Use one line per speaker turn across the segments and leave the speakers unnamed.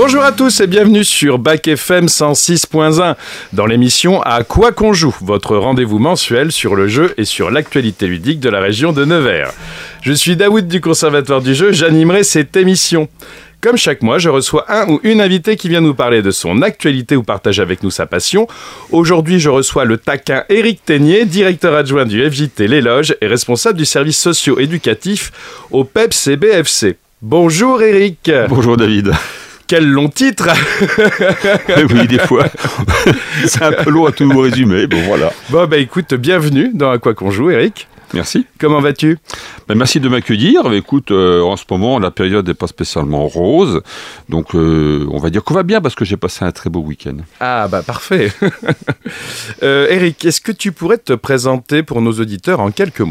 Bonjour à tous et bienvenue sur Bac FM 106.1 dans l'émission À quoi qu'on joue, votre rendez-vous mensuel sur le jeu et sur l'actualité ludique de la région de Nevers. Je suis Daoud du Conservatoire du jeu, j'animerai cette émission. Comme chaque mois, je reçois un ou une invitée qui vient nous parler de son actualité ou partage avec nous sa passion. Aujourd'hui, je reçois le taquin Éric Ténier, directeur adjoint du FJT Les Loges et responsable du service socio-éducatif au PEPS et BFC. Bonjour Éric.
Bonjour David.
Quel long titre.
Oui, des fois. C'est un peu long à tout vous résumer. Bon, voilà.
Bon, écoute, bienvenue dans À quoi qu'on joue, Éric.
Merci.
Comment vas-tu ?
Merci de m'accueillir. Écoute, en ce moment, la période n'est pas spécialement rose. Donc, on va dire qu'on va bien parce que j'ai passé un très beau week-end.
Ah, parfait. Éric, est-ce que tu pourrais te présenter pour nos auditeurs en quelques mots ?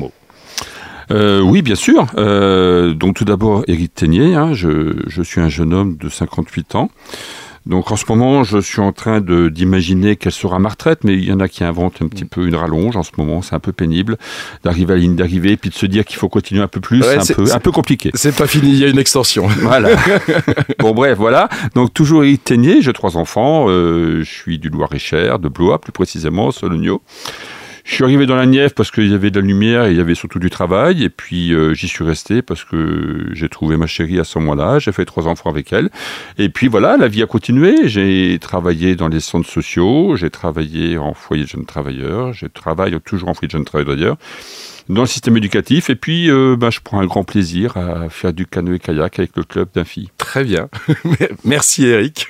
Oui, bien sûr. Donc, tout d'abord, Éric Ténier. Je suis un jeune homme de 58 ans. Donc en ce moment, je suis en train d'imaginer quelle sera ma retraite, mais il y en a qui inventent un petit peu une rallonge en ce moment, c'est un peu pénible d'arriver à la ligne d'arrivée, puis de se dire qu'il faut continuer un peu plus,
ouais,
c'est un peu compliqué.
C'est pas fini, il y a une extension.
Voilà. Bon bref, voilà. Donc toujours Éric Ténier, j'ai 3 enfants, je suis du Loir-et-Cher, de Blois plus précisément, Sologno. Je suis arrivé dans la Nièvre parce qu'il y avait de la lumière et il y avait surtout du travail. Et puis, j'y suis resté parce que j'ai trouvé ma chérie à ce moment-là. J'ai fait 3 enfants avec elle. Et puis, voilà, la vie a continué. J'ai travaillé dans les centres sociaux. J'ai travaillé en foyer de jeunes travailleurs. Je travaille toujours en foyer de jeunes travailleurs d'ailleurs. Dans le système éducatif. Et puis, je prends un grand plaisir à faire du canoë-kayak avec le club d'un fille.
Très bien. Merci, Éric.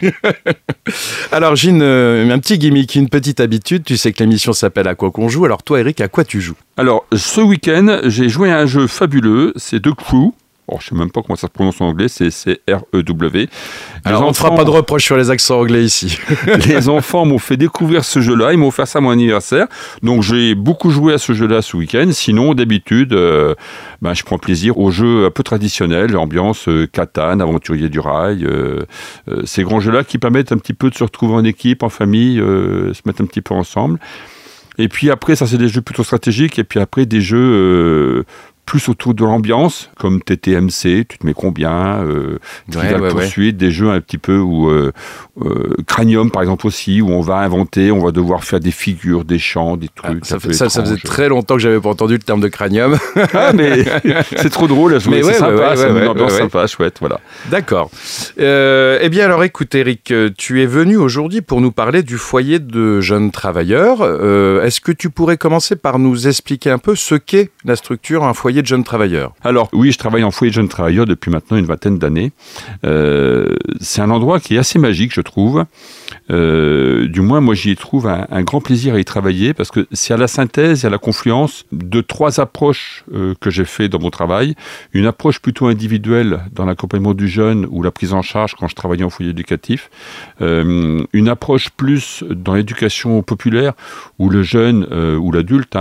Alors, j'ai un petit gimmick, une petite habitude. Tu sais que l'émission s'appelle À quoi qu'on joue. Alors, toi, Éric, à quoi tu joues ?
Alors, ce week-end, j'ai joué à un jeu fabuleux. C'est The Crew. Je ne sais même pas comment ça se prononce en anglais, c'est R-E-W.
Alors, on ne fera pas de reproche sur les accents anglais ici.
Les enfants m'ont fait découvrir ce jeu-là, ils m'ont offert ça à mon anniversaire. Donc, j'ai beaucoup joué à ce jeu-là ce week-end. Sinon, d'habitude, je prends plaisir aux jeux un peu traditionnels, ambiance Catan, Aventurier du Rail. Ces grands jeux-là qui permettent un petit peu de se retrouver en équipe, en famille, se mettre un petit peu ensemble. Et puis après, ça, c'est des jeux plutôt stratégiques. Et puis après, des jeux... plus autour de l'ambiance, comme TTMC, tu te mets combien, Trivial Poursuite, des jeux un petit peu où Cranium par exemple aussi, où on va inventer, on va devoir faire des figures, des chants, des trucs.
Ça faisait très longtemps que j'avais pas entendu le terme de Cranium.
Ah mais c'est trop drôle à jouer, c'est sympa, c'est une ambiance sympa, chouette, voilà.
D'accord. Eh bien alors écoute Éric, tu es venu aujourd'hui pour nous parler du foyer de jeunes travailleurs. Est-ce que tu pourrais commencer par nous expliquer un peu ce qu'est la structure, un foyer de jeunes travailleurs ?
Alors oui, je travaille en foyer de jeunes travailleurs depuis maintenant une 20aine d'années. C'est un endroit qui est assez magique, je trouve. Du moins, moi, j'y trouve un grand plaisir à y travailler parce que c'est à la synthèse et à la confluence de 3 approches que j'ai fait dans mon travail. Une approche plutôt individuelle dans l'accompagnement du jeune ou la prise en charge quand je travaillais en foyer éducatif. Une approche plus dans l'éducation populaire où le jeune ou l'adulte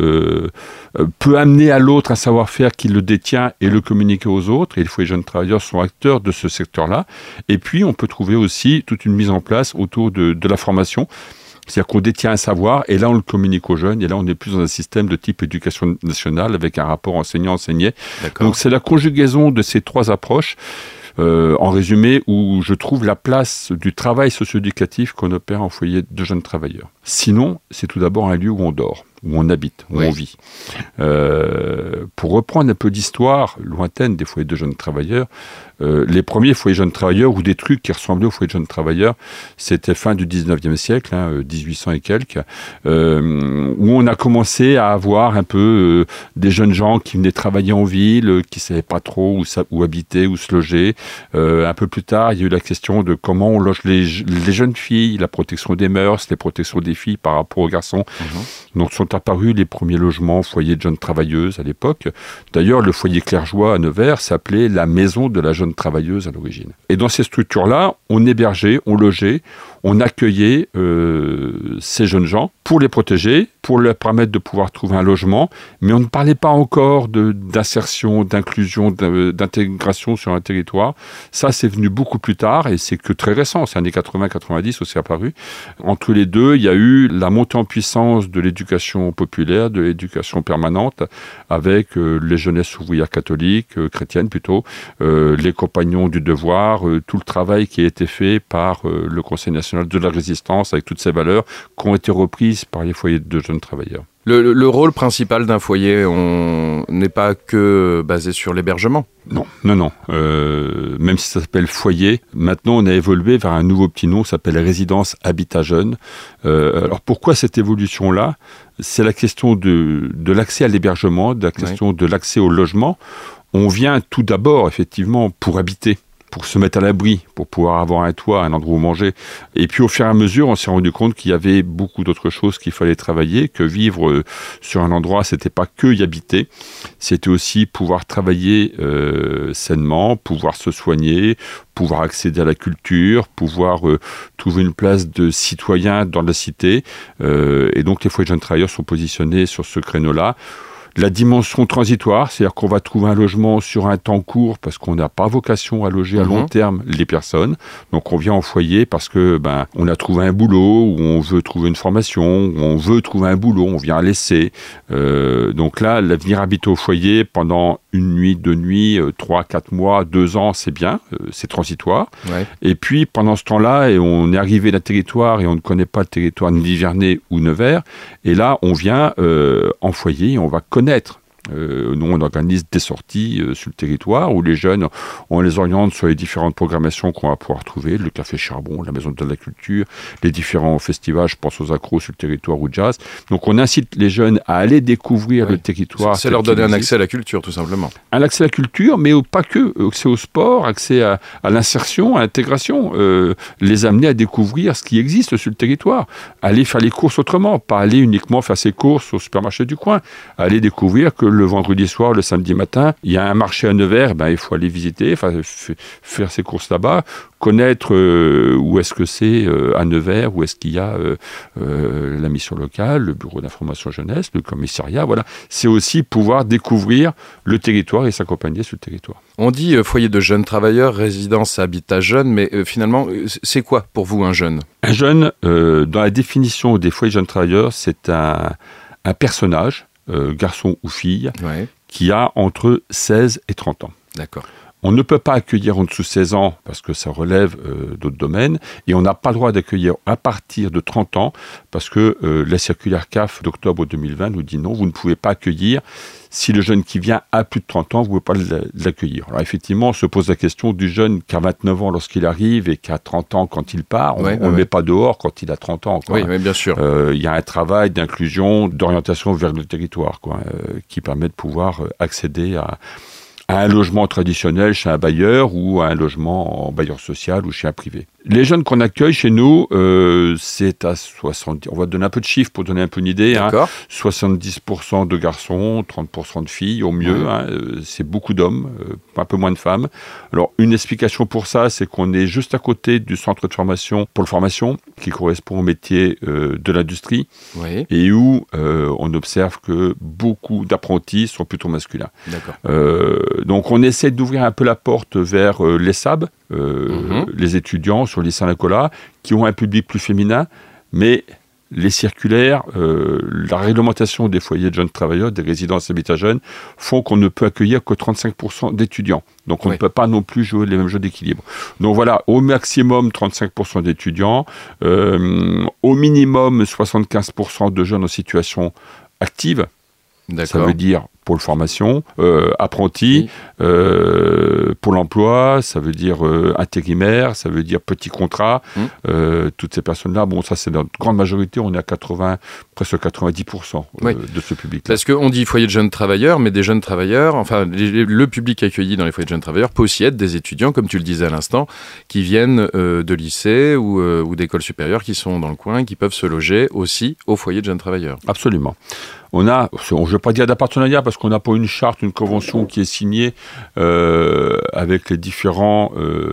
peut amener à l'autre un savoir-faire qu'il le détient et le communiquer aux autres. Et il faut les jeunes travailleurs sont acteurs de ce secteur-là. Et puis, on peut trouver aussi toute une mise en place autour de la formation. C'est-à-dire qu'on détient un savoir et là, on le communique aux jeunes. Et là, on est plus dans un système de type éducation nationale avec un rapport enseignant-enseigné. D'accord. Donc, c'est la conjugaison de ces 3 approches. En résumé, où je trouve la place du travail socio-éducatif qu'on opère en foyer de jeunes travailleurs. Sinon, c'est tout d'abord un lieu où on dort, où on habite, où on vit. Pour reprendre un peu d'histoire lointaine des foyers de jeunes travailleurs, les premiers foyers de jeunes travailleurs ou des trucs qui ressemblaient aux foyers de jeunes travailleurs, c'était fin du 19e siècle, 1800 et quelques, où on a commencé à avoir un peu des jeunes gens qui venaient travailler en ville, qui ne savaient pas trop où habiter, où se loger. Un peu plus tard, il y a eu la question de comment on loge les jeunes filles, la protection des mœurs, les protections des filles par rapport aux garçons. Donc sont apparus les premiers logements foyers de jeunes travailleuses à l'époque. D'ailleurs, le foyer Clergeois à Nevers s'appelait la maison de la jeune travailleuse à l'origine. Et dans ces structures-là, on hébergeait, on logeait, on accueillait ces jeunes gens pour les protéger, pour leur permettre de pouvoir trouver un logement, mais on ne parlait pas encore d'insertion, d'inclusion, d'intégration sur un territoire. Ça, c'est venu beaucoup plus tard et c'est que très récent, c'est années 80-90 où c'est apparu. Entre les deux, il y a eu la montée en puissance de l'éducation populaire, de l'éducation permanente, avec les jeunesses ouvrières catholiques, chrétiennes plutôt, les compagnons du devoir, tout le travail qui a été fait par le Conseil national de la résistance avec toutes ces valeurs qui ont été reprises par les foyers de jeunes travailleurs.
Le rôle principal d'un foyer, on n'est pas que basé sur l'hébergement.
Non. Même si ça s'appelle foyer, maintenant on a évolué vers un nouveau petit nom, ça s'appelle résidence habitat jeune. Alors pourquoi cette évolution-là ? C'est la question de l'accès à l'hébergement, de la question de l'accès au logement. On vient tout d'abord, effectivement, pour habiter, pour se mettre à l'abri, pour pouvoir avoir un toit, un endroit où manger. Et puis au fur et à mesure, on s'est rendu compte qu'il y avait beaucoup d'autres choses qu'il fallait travailler, que vivre sur un endroit, c'était pas que y habiter, c'était aussi pouvoir travailler sainement, pouvoir se soigner, pouvoir accéder à la culture, pouvoir trouver une place de citoyen dans la cité. Et donc les foyers de jeunes travailleurs sont positionnés sur ce créneau-là. La dimension transitoire, c'est-à-dire qu'on va trouver un logement sur un temps court parce qu'on n'a pas vocation à loger à long terme les personnes. Donc on vient en foyer parce que on a trouvé un boulot, ou on veut trouver une formation, ou on veut trouver un boulot, on vient à l'essai. Donc là, venir habiter au foyer pendant une nuit, 2 nuits, 3, 4 mois, 2 ans, c'est bien, c'est transitoire. Ouais. Et puis pendant ce temps-là, on est arrivé d'un territoire et on ne connaît pas le territoire ni d'Ivernay ou Nevers. Et là, on vient en foyer et on va connaître. Nous, on organise des sorties sur le territoire où les jeunes, on les oriente sur les différentes programmations qu'on va pouvoir trouver, le Café Charbon, la Maison de la Culture, les différents festivals, je pense aux accros sur le territoire ou jazz. Donc on incite les jeunes à aller découvrir le territoire.
C'est leur donner un accès à la culture, tout simplement.
Un accès à la culture, mais pas que. Accès au sport, accès à l'insertion, à l'intégration. Les amener à découvrir ce qui existe sur le territoire. Aller faire les courses autrement, pas aller uniquement faire ses courses au supermarché du coin. Aller découvrir que le vendredi soir, le samedi matin, il y a un marché à Nevers, il faut aller visiter, faire ses courses là-bas, connaître où est-ce que c'est à Nevers, où est-ce qu'il y a la mission locale, le bureau d'information jeunesse, le commissariat, voilà. C'est aussi pouvoir découvrir le territoire et s'accompagner sur le territoire.
On dit foyer de jeunes travailleurs, résidence habitat jeune, mais finalement, c'est quoi pour vous un jeune ?
Un jeune, dans la définition des foyers de jeunes travailleurs, c'est un personnage, garçon ou fille, qui a entre 16 et 30 ans.
D'accord.
On ne peut pas accueillir en dessous de 16 ans parce que ça relève d'autres domaines et on n'a pas le droit d'accueillir à partir de 30 ans parce que la circulaire CAF d'octobre 2020 nous dit non, vous ne pouvez pas accueilir. Si le jeune qui vient a plus de 30 ans, vous ne pouvez pas l'accueillir. Alors effectivement, on se pose la question du jeune qui a 29 ans lorsqu'il arrive et qui a 30 ans quand il part. On ne le met pas dehors quand il a 30 ans.
Oui, bien sûr.
Il y a un travail d'inclusion, d'orientation vers le territoire qui permet de pouvoir accéder à un logement traditionnel chez un bailleur ou à un logement en bailleur social ou chez un privé. Les jeunes qu'on accueille chez nous, c'est à 70%. On va donner un peu de chiffres pour donner un peu une idée.
D'accord.
70% de garçons, 30% de filles au mieux. C'est beaucoup d'hommes, un peu moins de femmes. Alors, une explication pour ça, c'est qu'on est juste à côté du centre de formation pour la formation, qui correspond au métier de l'industrie, et où on observe que beaucoup d'apprentis sont plutôt masculins.
D'accord.
Donc, on essaie d'ouvrir un peu la porte vers les SAB, les étudiants sur le lycée Saint-Nicolas, qui ont un public plus féminin, mais les circulaires, la réglementation des foyers de jeunes travailleurs, des résidences habitat jeunes, font qu'on ne peut accueillir que 35% d'étudiants. Donc on ne peut pas non plus jouer les mêmes jeux d'équilibre. Donc voilà, au maximum 35% d'étudiants, au minimum 75% de jeunes en situation active.
D'accord.
Ça veut dire pôle formation, apprenti, pôle emploi, ça veut dire intérimaire, ça veut dire petit contrat. Toutes ces personnes-là, bon, ça c'est notre grande majorité, on est à presque 90% de ce public-là.
Parce qu'on dit foyer de jeunes travailleurs, mais des jeunes travailleurs, enfin le public accueilli dans les foyers de jeunes travailleurs peut aussi être des étudiants, comme tu le disais à l'instant, qui viennent de lycée ou d'écoles supérieures, qui sont dans le coin, qui peuvent se loger aussi au foyer de jeunes travailleurs.
Absolument. On a, je ne veux pas dire d'appartenariat parce qu'on n'a pas une charte, une convention qui est signée avec les différents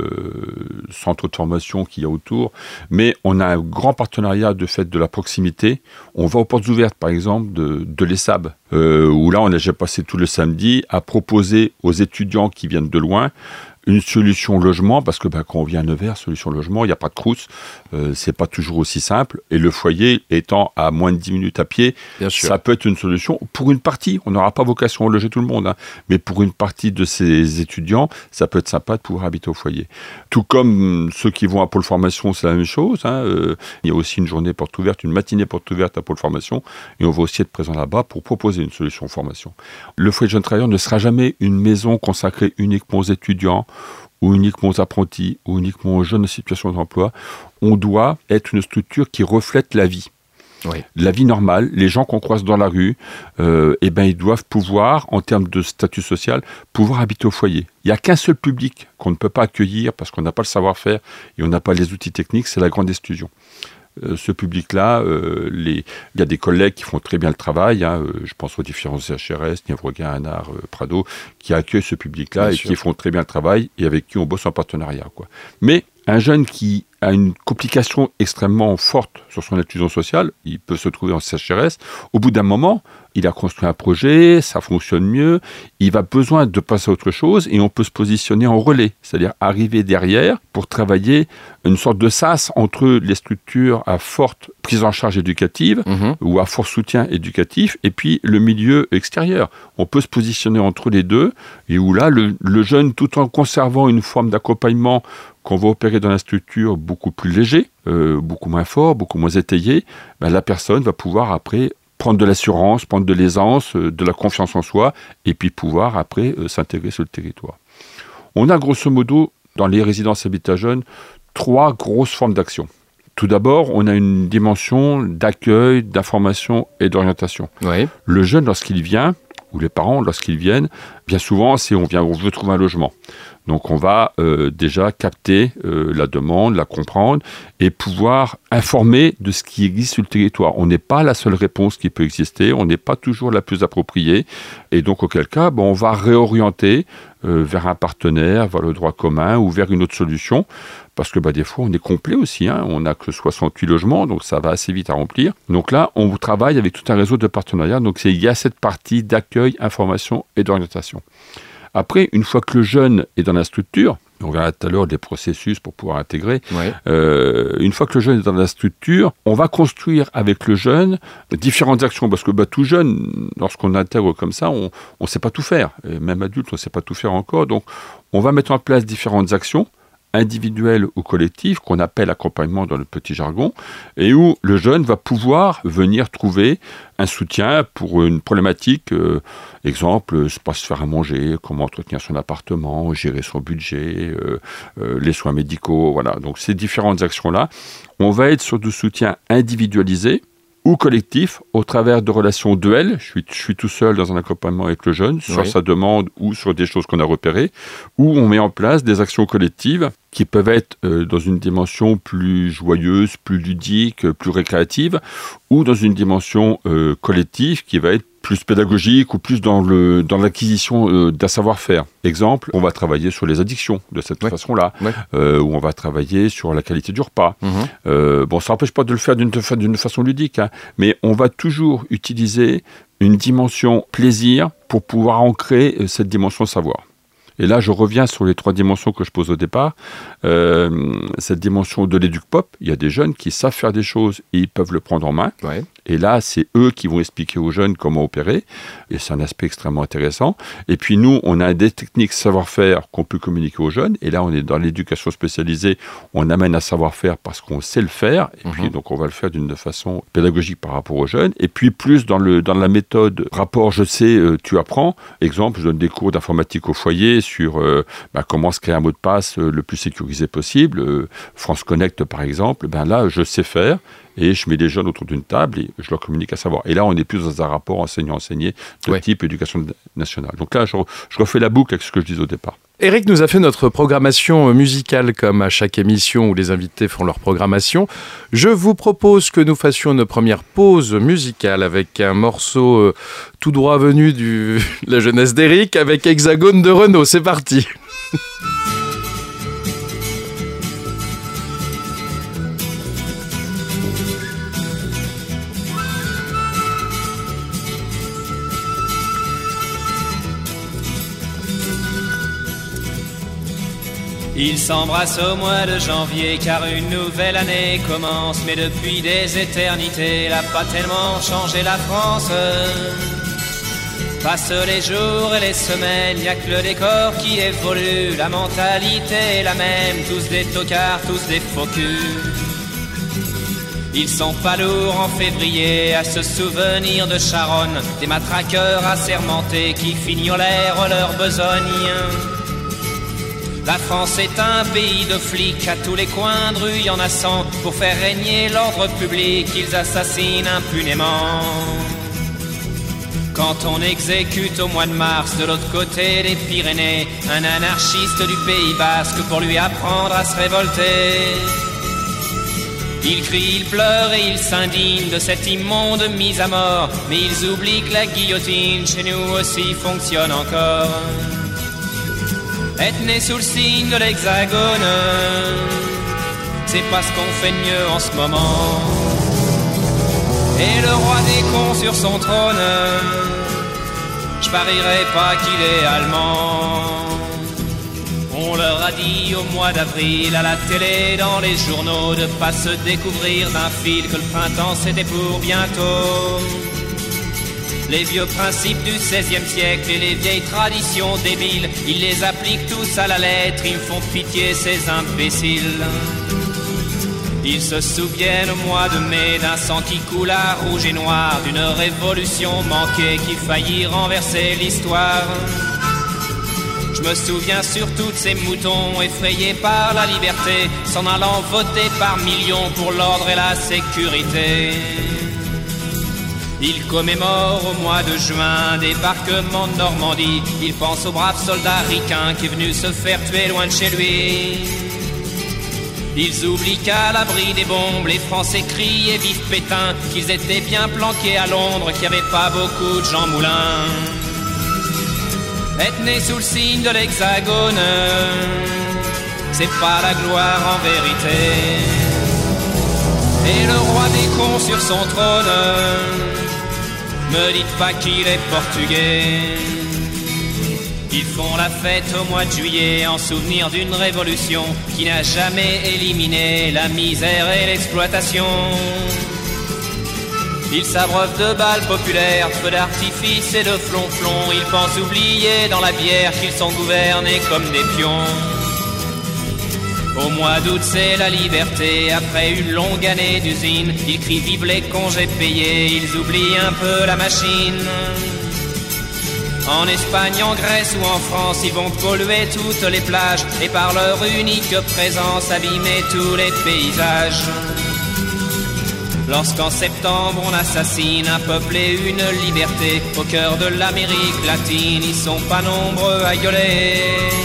centres de formation qu'il y a autour, mais on a un grand partenariat de fait de la proximité. On va aux portes ouvertes, par exemple, de l'ESSAB, où là, on a déjà passé tout le samedi à proposer aux étudiants qui viennent de loin une solution logement, parce que quand on vient à Nevers, solution logement, il n'y a pas de crous, c'est pas toujours aussi simple, et le foyer étant à moins de 10 minutes à pied, ça peut être une solution pour une partie. On n'aura pas vocation à loger tout le monde, mais pour une partie de ces étudiants, ça peut être sympa de pouvoir habiter au foyer. Tout comme ceux qui vont à Pôle Formation, c'est la même chose. Il y a aussi une journée porte ouverte, une matinée porte ouverte à Pôle Formation, et on va aussi être présent là-bas pour proposer une solution formation. Le foyer de jeunes travailleurs ne sera jamais une maison consacrée uniquement aux étudiants, ou uniquement aux apprentis, ou uniquement aux jeunes en situation d'emploi. On doit être une structure qui reflète la vie. Oui. La vie normale, les gens qu'on croise dans la rue, ils doivent pouvoir, en termes de statut social, pouvoir habiter au foyer. Il n'y a qu'un seul public qu'on ne peut pas accueillir parce qu'on n'a pas le savoir-faire et on n'a pas les outils techniques, c'est la grande exclusion. Ce public-là, il y a des collègues qui font très bien le travail, je pense aux différents CHRS, Nièvre-Guen, Anard, Prado, qui accueillent ce public-là et qui font très bien le travail et avec qui on bosse en partenariat, quoi. Mais un jeune qui a une complication extrêmement forte sur son inclusion sociale, il peut se trouver en CHRS, au bout d'un moment, il a construit un projet, ça fonctionne mieux, il va besoin de passer à autre chose et on peut se positionner en relais, c'est-à-dire arriver derrière pour travailler une sorte de sas entre les structures à forte prise en charge éducative ou à fort soutien éducatif et puis le milieu extérieur. On peut se positionner entre les deux et où là, le jeune, tout en conservant une forme d'accompagnement qu'on va opérer dans la structure beaucoup plus léger, beaucoup moins fort, beaucoup moins étayé, la personne va pouvoir après prendre de l'assurance, prendre de l'aisance, de la confiance en soi, et puis pouvoir après s'intégrer sur le territoire. On a grosso modo, dans les résidences habitat jeunes, 3 grosses formes d'action. Tout d'abord, on a une dimension d'accueil, d'information et d'orientation. Oui. Le jeune, lorsqu'il vient, ou les parents, lorsqu'ils viennent, bien souvent, on veut trouver un logement. Donc on va déjà capter la demande, la comprendre et pouvoir informer de ce qui existe sur le territoire. On n'est pas la seule réponse qui peut exister, on n'est pas toujours la plus appropriée. Et donc auquel cas, on va réorienter vers un partenaire, vers le droit commun ou vers une autre solution. Parce que des fois, on est complet aussi. On n'a que 68 logements, donc ça va assez vite à remplir. Donc là, on travaille avec tout un réseau de partenariats. Donc il y a cette partie d'accueil, information et d'orientation. Après, une fois que le jeune est dans la structure, on verra tout à l'heure des processus pour pouvoir intégrer, une fois que le jeune est dans la structure, on va construire avec le jeune différentes actions, parce que tout jeune, lorsqu'on intègre comme ça, on ne sait pas tout faire, et même adulte, on ne sait pas tout faire encore, donc on va mettre en place différentes actions, individuel ou collectif, qu'on appelle accompagnement dans le petit jargon, et où le jeune va pouvoir venir trouver un soutien pour une problématique, exemple, pas se faire à manger, comment entretenir son appartement, gérer son budget, les soins médicaux, voilà. Donc ces différentes actions-là, on va être sur du soutien individualisé ou collectif, au travers de relations duelles. Je suis tout seul dans un accompagnement avec le jeune, sur sa demande ou sur des choses qu'on a repérées, où on met en place des actions collectives qui peuvent être dans une dimension plus joyeuse, plus ludique, plus récréative, ou dans une dimension collective qui va être plus pédagogique ou plus dans l'acquisition d'un savoir-faire. Exemple, on va travailler sur les addictions de cette façon-là, ou on va travailler sur la qualité du repas. Ça n'empêche pas de le faire d'une façon ludique, mais on va toujours utiliser une dimension plaisir pour pouvoir ancrer cette dimension savoir. Et là, je reviens sur les 3 dimensions que je pose au départ. Cette dimension de l'éduc-pop, il y a des jeunes qui savent faire des choses et ils peuvent le prendre en main. Ouais. Et là, c'est eux qui vont expliquer aux jeunes comment opérer. Et c'est un aspect extrêmement intéressant. Et puis nous, on a des techniques savoir-faire qu'on peut communiquer aux jeunes. Et là, on est dans l'éducation spécialisée. On amène un savoir-faire parce qu'on sait le faire. Et puis, donc, on va le faire d'une façon pédagogique par rapport aux jeunes. Et puis, plus dans la méthode rapport je sais, tu apprends. Exemple, je donne des cours d'informatique au foyer sur comment se créer un mot de passe le plus sécurisé possible. France Connect, par exemple. Là, je sais faire. Et je mets les jeunes autour d'une table et je leur communique à savoir. Et là, on est plus dans un rapport enseignant-enseigné de type éducation nationale. Donc là, je refais la boucle avec ce que je disais au départ.
Eric nous a fait notre programmation musicale comme à chaque émission où les invités font leur programmation. Je vous propose que nous fassions une première pause musicale avec un morceau tout droit venu de la jeunesse d'Eric avec Hexagone de Renaud. C'est parti.
Ils s'embrassent au mois de janvier car une nouvelle année commence. Mais depuis des éternités, elle n'a pas tellement changé la France. Passent les jours et les semaines, y a que le décor qui évolue. La mentalité est la même, tous des tocards, tous des faux culs. Ils sont pas lourds en février à se souvenir de Charonne, des matraqueurs assermentés qui fignolèrent leur besogne. La France est un pays de flics, à tous les coins de rue y en a 100. Pour faire régner l'ordre public, ils assassinent impunément. Quand on exécute au mois de mars, de l'autre côté des Pyrénées, un anarchiste du Pays Basque pour lui apprendre à se révolter. Il crie, il pleure et il s'indigne de cette immonde mise à mort. Mais ils oublient que la guillotine chez nous aussi fonctionne encore. Être né sous le signe de l'Hexagone, c'est pas ce qu'on fait de mieux en ce moment. Et le roi des cons sur son trône, je parierais pas qu'il est allemand. On leur a dit au mois d'avril à la télé, dans les journaux, de pas se découvrir d'un fil, que le printemps c'était pour bientôt. Les vieux principes du XVIe siècle et les vieilles traditions débiles, ils les appliquent tous à la lettre, ils me font pitié ces imbéciles. Ils se souviennent au mois de mai d'un sang qui coule à rouge et noir, d'une révolution manquée qui faillit renverser l'histoire. Je me souviens surtout de ces moutons effrayés par la liberté, s'en allant voter par millions pour l'ordre et la sécurité. Il commémore au mois de juin débarquement de Normandie. Il pense au brave soldat ricain qui est venu se faire tuer loin de chez lui. Ils oublient qu'à l'abri des bombes, les Français crient et vivent Pétain, qu'ils étaient bien planqués à Londres, qu'il n'y avait pas beaucoup de Jean Moulin. Être né sous le signe de l'Hexagone, c'est pas la gloire en vérité. Et le roi des cons sur son trône, me dites pas qu'il est portugais. Ils font la fête au mois de juillet en souvenir d'une révolution qui n'a jamais éliminé la misère et l'exploitation. Ils s'abreuvent de balles populaires, de feux d'artifice et de flonflons. Ils pensent oublier dans la bière qu'ils sont gouvernés comme des pions. Au mois d'août c'est la liberté, après une longue année d'usine. Ils crient vive les congés payés, ils oublient un peu la machine. En Espagne, en Grèce ou en France, ils vont polluer toutes les plages et par leur unique présence abîmer tous les paysages. Lorsqu'en septembre on assassine un peuple et une liberté au cœur de l'Amérique latine, ils sont pas nombreux à gueuler.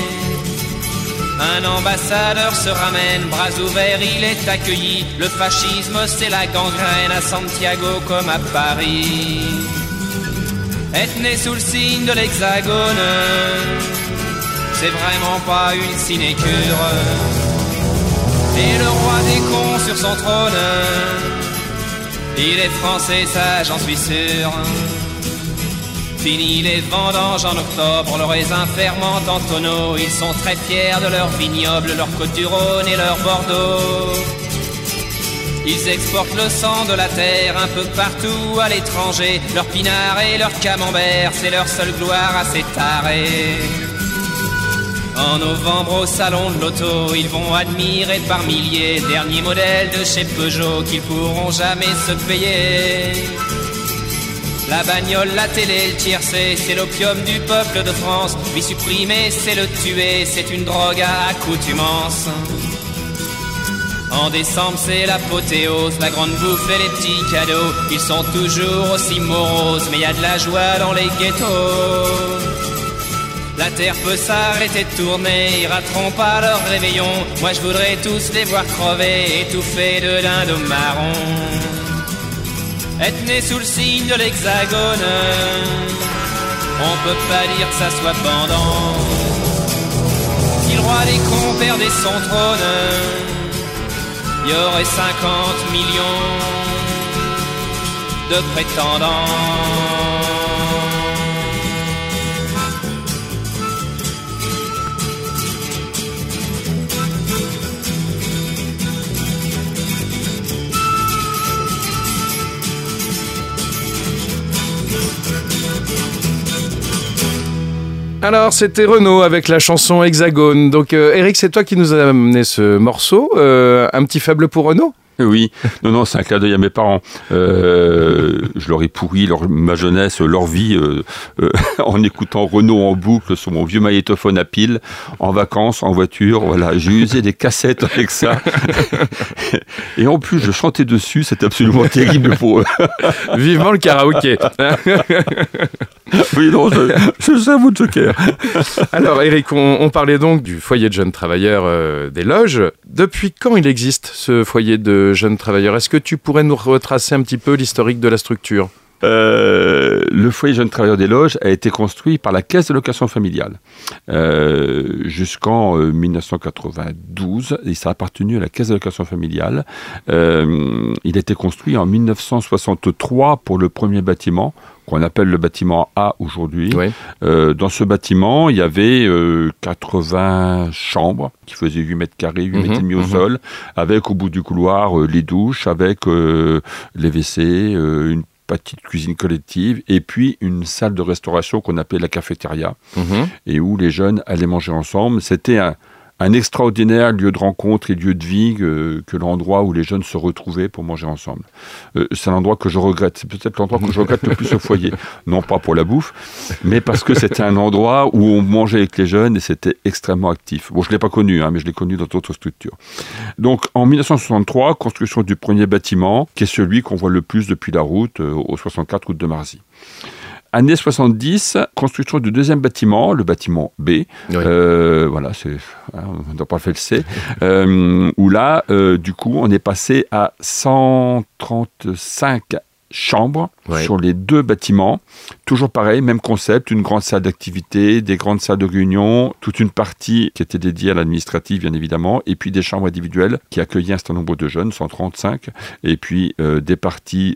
Un ambassadeur se ramène, bras ouverts, il est accueilli. Le fascisme c'est la gangrène à Santiago comme à Paris. Être né sous le signe de l'Hexagone, c'est vraiment pas une sinécure. Et le roi des cons sur son trône, il est français, ça j'en suis sûr. Fini les vendanges en octobre, le raisin fermente en tonneaux. Ils sont très fiers de leur vignoble, leur côte du Rhône et leur Bordeaux. Ils exportent le sang de la terre un peu partout à l'étranger. Leur pinard et leur camembert, c'est leur seule gloire à ces tarés. En novembre au salon de l'auto, ils vont admirer par milliers le dernier modèle de chez Peugeot qu'ils pourront jamais se payer. La bagnole, la télé, le tiercé, c'est l'opium du peuple de France. Lui supprimer, c'est le tuer, c'est une drogue à accoutumance. En décembre, c'est l'apothéose, la grande bouffe et les petits cadeaux. Ils sont toujours aussi moroses, mais y a de la joie dans les ghettos. La terre peut s'arrêter de tourner, ils rateront pas leur réveillon. Moi je voudrais tous les voir crever, étouffés de dindon marron. Être né sous le signe de l'hexagone, on peut pas dire que ça soit pendant. Si le roi des cons perdait son trône, il y aurait 50 millions de prétendants.
Alors, c'était Renaud avec la chanson Hexagone. Donc, Eric, c'est toi qui nous as amené ce morceau. Un petit faible pour Renaud ?
Oui, non, c'est un clin d'œil à mes parents. Je leur ai pourri ma jeunesse, leur vie, en écoutant Renaud en boucle sur mon vieux magnétophone à pile, en vacances, en voiture. Voilà, j'ai usé des cassettes avec ça. Et en plus, je chantais dessus, c'était absolument terrible pour eux.
Vivement le karaoké.
Oui, non, je s'avoue de Joker.
Alors, Eric, on parlait donc du foyer de jeunes travailleurs des loges. Depuis quand il existe ce foyer de jeunes travailleurs ? Est-ce que tu pourrais nous retracer un petit peu l'historique de la structure ?
Le foyer jeunes travailleurs des loges a été construit par la Caisse d'allocation familiale jusqu'en 1992 et ça a appartenu à la Caisse d'allocation familiale. Il a été construit en 1963 pour le premier bâtiment qu'on appelle le bâtiment A aujourd'hui. Oui. Dans ce bâtiment, il y avait 80 chambres qui faisaient 8 mètres carrés, 8 mètres et demi au sol, avec au bout du couloir les douches, avec les WC, une petite cuisine collective et puis une salle de restauration qu'on appelait la cafétéria et où les jeunes allaient manger ensemble. C'était un extraordinaire lieu de rencontre et lieu de vie que l'endroit où les jeunes se retrouvaient pour manger ensemble. C'est un endroit que je regrette. C'est peut-être l'endroit que je regrette le plus au foyer. Non pas pour la bouffe, mais parce que c'était un endroit où on mangeait avec les jeunes et c'était extrêmement actif. Bon, je ne l'ai pas connu, mais je l'ai connu dans d'autres structures. Donc, en 1963, construction du premier bâtiment, qui est celui qu'on voit le plus depuis la route, au 64 route de Marzy. Années 70, construction du deuxième bâtiment, le bâtiment B. Oui. Voilà, on n'a pas fait le C. Où là, du coup, on est passé à 135 chambres sur les deux bâtiments. Toujours pareil, même concept, une grande salle d'activité, des grandes salles de réunion, toute une partie qui était dédiée à l'administratif, bien évidemment, et puis des chambres individuelles qui accueillaient un certain nombre de jeunes, 135, et puis des parties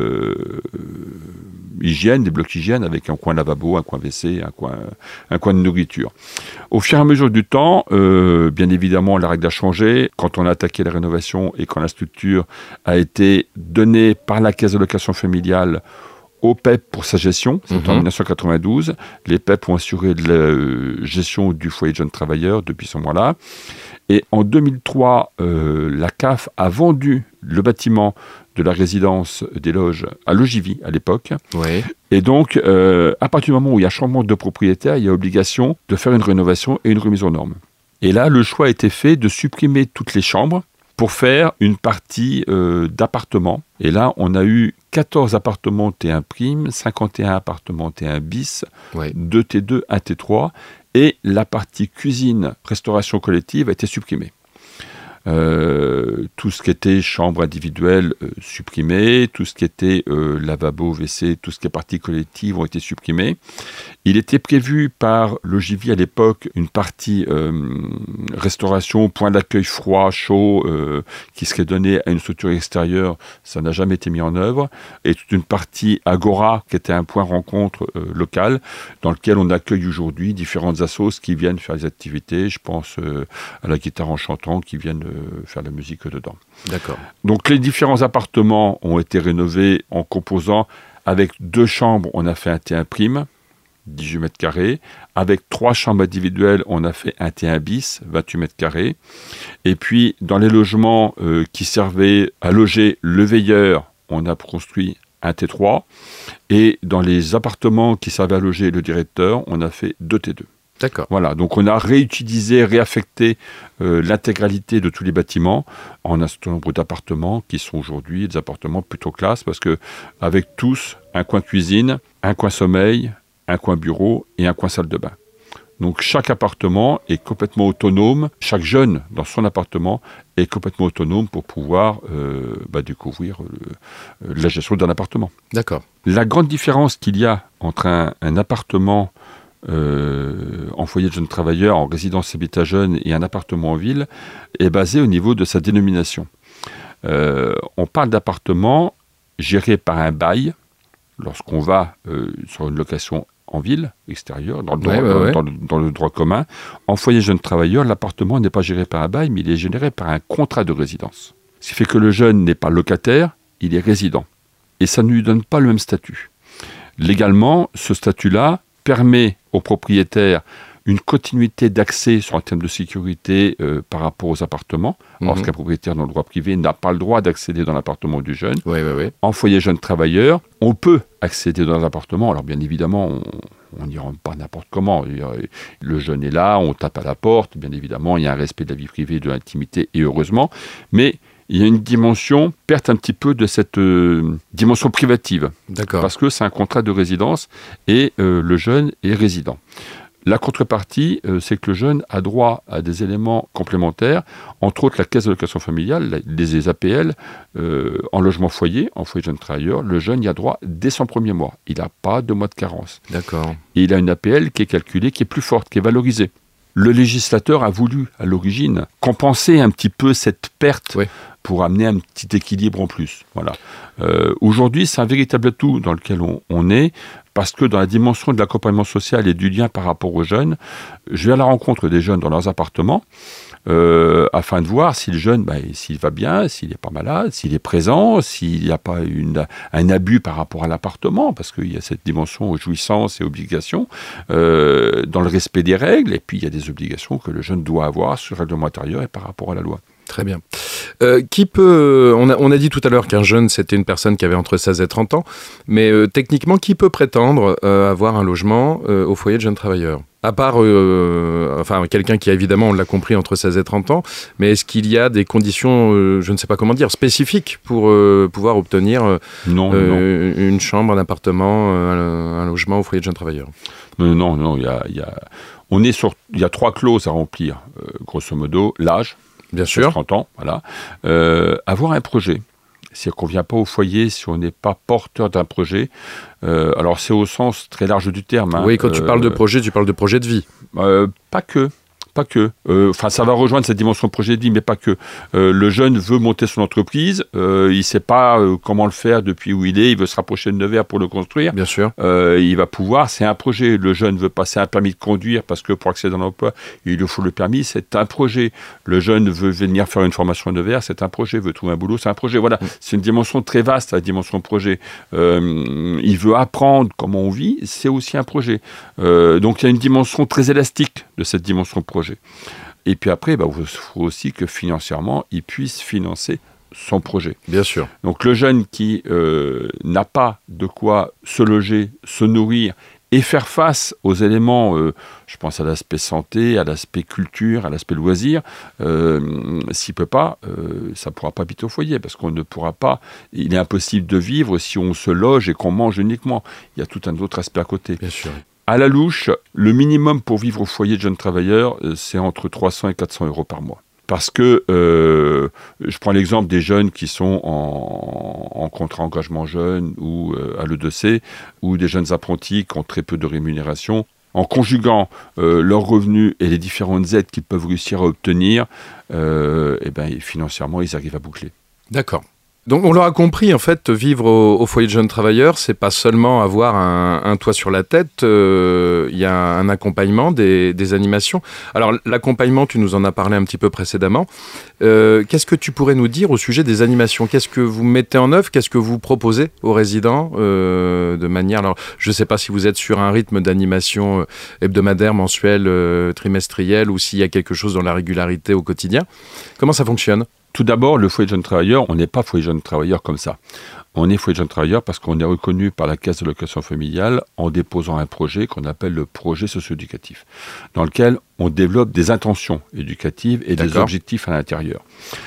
hygiène, des blocs hygiène avec un coin lavabo, un coin WC, un coin de nourriture. Au fur et à mesure du temps, bien évidemment, la règle a changé. Quand on a attaqué la rénovation et quand la structure a été donnée par la Caisse d'allocation familiale au PEP pour sa gestion, c'était en 1992. Les PEP ont assuré la gestion du foyer de jeunes travailleurs depuis ce moment-là. Et en 2003, la CAF a vendu le bâtiment de la résidence des loges à Logivie à l'époque. Oui. Et donc, à partir du moment où il y a changement de propriétaire, il y a obligation de faire une rénovation et une remise aux normes. Et là, le choix a été fait de supprimer toutes les chambres pour faire une partie d'appartements. Et là, on a eu 14 appartements T1 prime, 51 appartements T1 bis, 2 T2, 1 T3, et la partie cuisine, restauration collective a été supprimée. Tout ce qui était chambre individuelle supprimé, tout ce qui était lavabo, WC, tout ce qui est partie collective ont été supprimés. Il était prévu par Logivie à l'époque une partie restauration, point d'accueil froid, chaud, qui serait donnée à une structure extérieure. Ça n'a jamais été mis en œuvre. Et toute une partie agora, qui était un point rencontre local, dans lequel on accueille aujourd'hui différentes assos qui viennent faire des activités. Je pense à la guitare en chantant, qui viennent faire la musique dedans. D'accord. Donc les différents appartements ont été rénovés en composant. Avec 2 chambres, on a fait un T1 prime, 18 mètres carrés. Avec 3 chambres individuelles, on a fait un T1 bis, 28 mètres carrés. Et puis, dans les logements qui servaient à loger le veilleur, on a construit un T3. Et dans les appartements qui servaient à loger le directeur, on a fait 2 T2. D'accord. Voilà, donc on a réutilisé, réaffecté l'intégralité de tous les bâtiments en un certain nombre d'appartements qui sont aujourd'hui des appartements plutôt classe parce que avec tous un coin cuisine, un coin sommeil, un coin bureau et un coin salle de bain. Donc chaque appartement est complètement autonome, chaque jeune dans son appartement est complètement autonome pour pouvoir découvrir la gestion d'un appartement.
D'accord.
La grande différence qu'il y a entre un appartement en foyer de jeunes travailleurs, en résidence habitat jeune et un appartement en ville est basée au niveau de sa dénomination. On parle d'appartement géré par un bail lorsqu'on va sur une location en ville, extérieure, dans le droit commun. En foyer jeune travailleur, l'appartement n'est pas géré par un bail, mais il est géré par un contrat de résidence. Ce qui fait que le jeune n'est pas locataire, il est résident. Et ça ne lui donne pas le même statut. Légalement, ce statut-là permet aux propriétaires une continuité d'accès sur un terme de sécurité par rapport aux appartements. Lorsqu'un propriétaire dans le droit privé n'a pas le droit d'accéder dans l'appartement du jeune. En foyer jeune travailleur, on peut accéder dans l'appartement. Alors bien évidemment, on n'y rentre pas n'importe comment. Le jeune est là, on tape à la porte. Bien évidemment, il y a un respect de la vie privée, de l'intimité, et heureusement. Mais il y a une dimension, perte un petit peu de cette dimension privative.
D'accord.
Parce que c'est un contrat de résidence et le jeune est résident. La contrepartie, c'est que le jeune a droit à des éléments complémentaires, entre autres la caisse d'allocation familiale, les APL, en logement foyer, en foyer jeune travailleur. Le jeune y a droit dès son premier mois. Il n'a pas de mois de carence.
D'accord.
Et il a une APL qui est calculée, qui est plus forte, qui est valorisée. Le législateur a voulu, à l'origine, compenser un petit peu cette perte pour amener un petit équilibre en plus. Voilà. Aujourd'hui, c'est un véritable atout dans lequel on est, parce que dans la dimension de l'accompagnement social et du lien par rapport aux jeunes, je vais à la rencontre des jeunes dans leurs appartements, afin de voir si le jeune, s'il va bien, s'il n'est pas malade, s'il est présent, s'il n'y a pas un abus par rapport à l'appartement, parce qu'il y a cette dimension jouissance et obligation, dans le respect des règles, et puis il y a des obligations que le jeune doit avoir sur le règlement intérieur et par rapport à la loi.
Très bien. Qui peut... On a dit tout à l'heure qu'un jeune, c'était une personne qui avait entre 16 et 30 ans, mais techniquement, qui peut prétendre avoir un logement au foyer de jeunes travailleurs ? À part quelqu'un qui a évidemment, on l'a compris, entre 16 et 30 ans, mais est-ce qu'il y a des conditions, je ne sais pas comment dire, spécifiques pour pouvoir obtenir une chambre, un appartement, un logement au foyer de jeunes travailleurs ?
Non, il y a 3 clauses à remplir, grosso modo. L'âge,
bien sûr,
30 ans, voilà. Avoir un projet. C'est-à-dire qu'on ne vient pas au foyer si on n'est pas porteur d'un projet. Alors, c'est au sens très large du terme.
Oui, quand tu parles de projet, tu parles de projet de vie.
Pas que. Ça va rejoindre cette dimension projet de vie, mais pas que. Le jeune veut monter son entreprise, il ne sait pas comment le faire depuis où il est, il veut se rapprocher de Nevers pour le construire.
Bien sûr.
Il va pouvoir, c'est un projet. Le jeune veut passer un permis de conduire parce que pour accéder à l'emploi, il lui faut le permis, c'est un projet. Le jeune veut venir faire une formation à Nevers, c'est un projet. Veut trouver un boulot, c'est un projet. Voilà, c'est une dimension très vaste, la dimension projet. Il veut apprendre comment on vit, c'est aussi un projet. Donc il y a une dimension très élastique de cette dimension projet. Et puis après, il faut aussi que financièrement, il puisse financer son projet.
Bien sûr.
Donc le jeune qui n'a pas de quoi se loger, se nourrir et faire face aux éléments, je pense à l'aspect santé, à l'aspect culture, à l'aspect loisir, s'il ne peut pas, ça ne pourra pas habiter au foyer, parce qu'on ne pourra pas, il est impossible de vivre si on se loge et qu'on mange uniquement. Il y a tout un autre aspect à côté.
Bien sûr.
À la louche, le minimum pour vivre au foyer de jeunes travailleurs, c'est entre 300 et 400 euros par mois. Parce que, je prends l'exemple des jeunes qui sont en contrat engagement jeune ou à l'E2C, ou des jeunes apprentis qui ont très peu de rémunération. En conjuguant leurs revenus et les différentes aides qu'ils peuvent réussir à obtenir, financièrement, ils arrivent à boucler.
D'accord. Donc on l'aura compris, en fait, vivre au foyer de jeunes travailleurs, c'est pas seulement avoir un toit sur la tête, il y a un accompagnement, des animations. Alors l'accompagnement, tu nous en as parlé un petit peu précédemment. Qu'est-ce que tu pourrais nous dire au sujet des animations ? Qu'est-ce que vous mettez en œuvre ? Qu'est-ce que vous proposez aux résidents de manière... Alors je sais pas si vous êtes sur un rythme d'animation hebdomadaire, mensuel, trimestriel, ou s'il y a quelque chose dans la régularité au quotidien. Comment ça fonctionne ?
Tout d'abord, le foyer de jeunes travailleurs, on n'est pas foyer de jeunes travailleurs comme ça. On est foyer de jeunes travailleurs parce qu'on est reconnu par la caisse d'allocation familiale en déposant un projet qu'on appelle le projet socio-éducatif, dans lequel on développe des intentions éducatives et des objectifs à l'intérieur.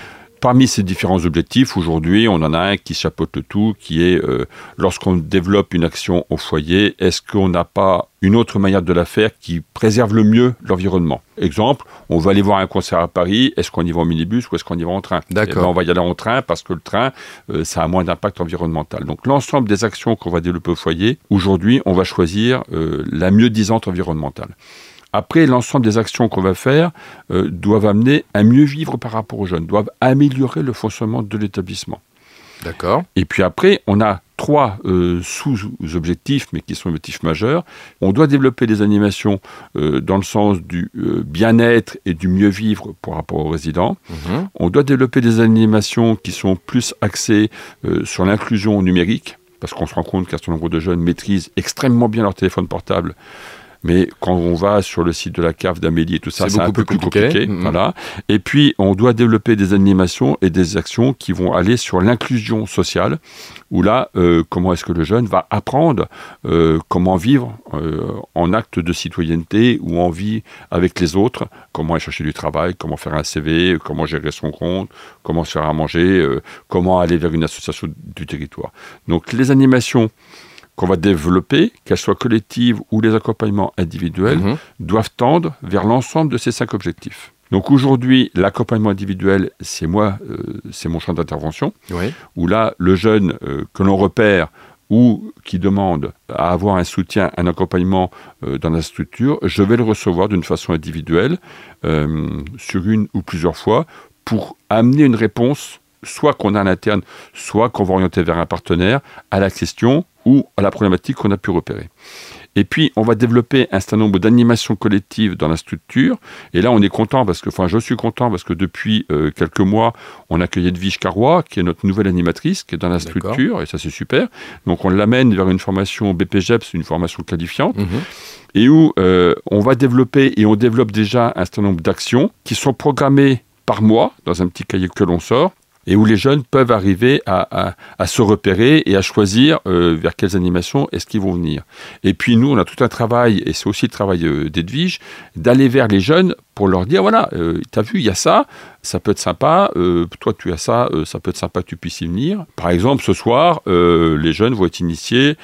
parmi ces différents objectifs, aujourd'hui, on en a un qui chapeaute le tout, qui est lorsqu'on développe une action au foyer, est-ce qu'on n'a pas une autre manière de la faire qui préserve le mieux l'environnement? Exemple, on va aller voir un concert à Paris, est-ce qu'on y va en minibus ou est-ce qu'on y va en train?
D'accord.
On va y aller en train parce que le train, ça a moins d'impact environnemental. Donc l'ensemble des actions qu'on va développer au foyer, aujourd'hui, on va choisir la mieux-disante environnementale. Après, l'ensemble des actions qu'on va faire doivent amener un mieux vivre par rapport aux jeunes, doivent améliorer le fonctionnement de l'établissement.
D'accord.
Et puis après, on a 3 sous-objectifs, mais qui sont objectifs majeurs. On doit développer des animations dans le sens du bien-être et du mieux-vivre par rapport aux résidents. On doit développer des animations qui sont plus axées sur l'inclusion numérique, parce qu'on se rend compte qu'un certain nombre de jeunes maîtrisent extrêmement bien leur téléphone portable. Mais quand on va sur le site de la CAF d'Amélie et tout ça, c'est un peu plus compliqué. Voilà. Et puis, on doit développer des animations et des actions qui vont aller sur l'inclusion sociale, où là, comment est-ce que le jeune va apprendre comment vivre en acte de citoyenneté ou en vie avec les autres, comment aller chercher du travail, comment faire un CV, comment gérer son compte, comment se faire à manger, comment aller vers une association du territoire. Donc, les animations qu'on va développer, qu'elles soient collectives ou les accompagnements individuels, doivent tendre vers l'ensemble de ces 5 objectifs. Donc aujourd'hui, l'accompagnement individuel, c'est mon champ d'intervention, où là, le jeune que l'on repère ou qui demande à avoir un soutien, un accompagnement dans la structure, je vais le recevoir d'une façon individuelle, sur une ou plusieurs fois, pour amener une réponse, soit qu'on a à l'interne, soit qu'on va orienter vers un partenaire, à la question ou à la problématique qu'on a pu repérer. Et puis, on va développer un certain nombre d'animations collectives dans la structure. Et là, on est content, je suis content parce que depuis quelques mois, on a accueilli Edwige Carrois, qui est notre nouvelle animatrice, qui est dans la structure, et ça, c'est super. Donc, on l'amène vers une formation BPGEPS, une formation qualifiante, et où on va développer, et on développe déjà un certain nombre d'actions qui sont programmées par mois, dans un petit cahier que l'on sort, et où les jeunes peuvent arriver à se repérer et à choisir vers quelles animations est-ce qu'ils vont venir. Et puis nous, on a tout un travail, et c'est aussi le travail d'Edwige, d'aller vers les jeunes pour leur dire, voilà, t'as vu, il y a ça peut être sympa, toi tu as ça peut être sympa que tu puisses y venir. Par exemple, ce soir, les jeunes vont être initiés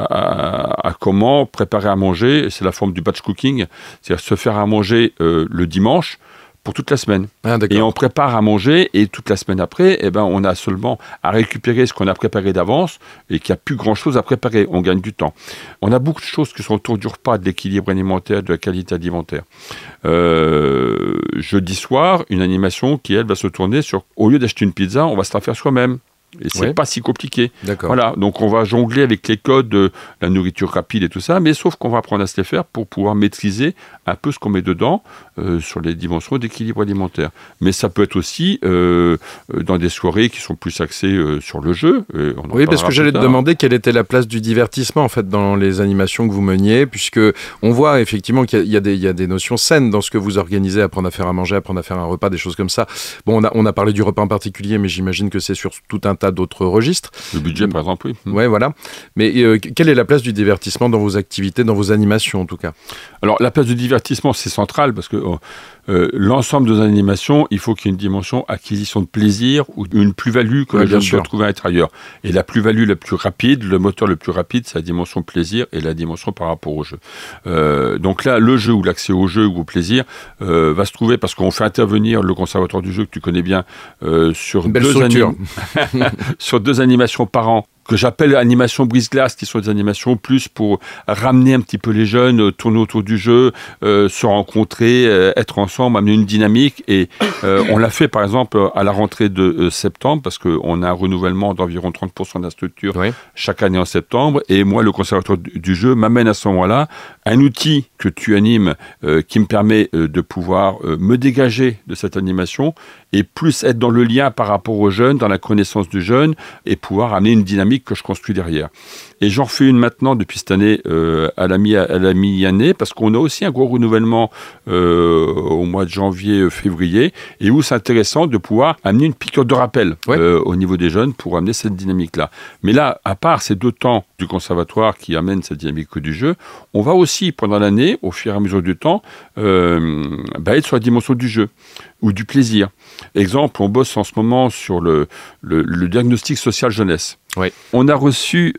à comment préparer à manger, c'est la forme du batch cooking, c'est-à-dire se faire à manger le dimanche, pour toute la semaine. Et on prépare à manger et toute la semaine après, on a seulement à récupérer ce qu'on a préparé d'avance et qu'il n'y a plus grand-chose à préparer. On gagne du temps. On a beaucoup de choses qui sont autour du repas, de l'équilibre alimentaire, de la qualité alimentaire. Jeudi soir, une animation qui, elle, va se tourner sur, au lieu d'acheter une pizza, on va se la faire soi-même. Et c'est pas si compliqué. Voilà, donc on va jongler avec les codes de la nourriture rapide et tout ça, mais sauf qu'on va apprendre à se les faire pour pouvoir maîtriser un peu ce qu'on met dedans sur les dimensions d'équilibre alimentaire. Mais ça peut être aussi dans des soirées qui sont plus axées sur le jeu.
Oui, parce que j'allais te demander quelle était la place du divertissement en fait dans les animations que vous meniez, puisque on voit effectivement qu'il y a des notions saines dans ce que vous organisez, apprendre à faire à manger, apprendre à faire un repas, des choses comme ça. Bon, on a parlé du repas en particulier, mais j'imagine que c'est sur tout un tas d'autres registres.
Le budget, par exemple, oui.
Ouais, voilà. Mais quelle est la place du divertissement dans vos activités, dans vos animations, en tout cas?
Alors, la place du divertissement, c'est central, parce que l'ensemble de nos animations, il faut qu'il y ait une dimension acquisition de plaisir ou une plus-value que les jeunes doivent trouver à l'intérieur. Et la plus-value la plus rapide, le moteur le plus rapide, c'est la dimension plaisir et la dimension par rapport au jeu. Donc là, le jeu ou l'accès au jeu ou au plaisir va se trouver, parce qu'on fait intervenir le conservatoire du jeu, que tu connais bien, sur sur 2 animations par an, que j'appelle animation brise-glace, qui sont des animations plus pour ramener un petit peu les jeunes, tourner autour du jeu, se rencontrer, être ensemble, amener une dynamique. Et on l'a fait par exemple à la rentrée de septembre, parce qu'on a un renouvellement d'environ 30% de la structure chaque année en septembre. Et moi, le conservatoire du jeu m'amène à ce moment-là un outil que tu animes qui me permet de pouvoir me dégager de cette animation et plus être dans le lien par rapport aux jeunes, dans la connaissance du jeune, et pouvoir amener une dynamique que je construis derrière. Et j'en refais une maintenant depuis cette année à la mi-année, parce qu'on a aussi un gros renouvellement au mois de janvier, février, et où c'est intéressant de pouvoir amener une piqûre de rappel au niveau des jeunes pour amener cette dynamique-là. Mais là, à part ces 2 temps du conservatoire qui amènent cette dynamique du jeu, on va aussi, pendant l'année, au fur et à mesure du temps, être sur la dimension du jeu ou du plaisir. Exemple, on bosse en ce moment sur le diagnostic social jeunesse.
Oui.
On a reçu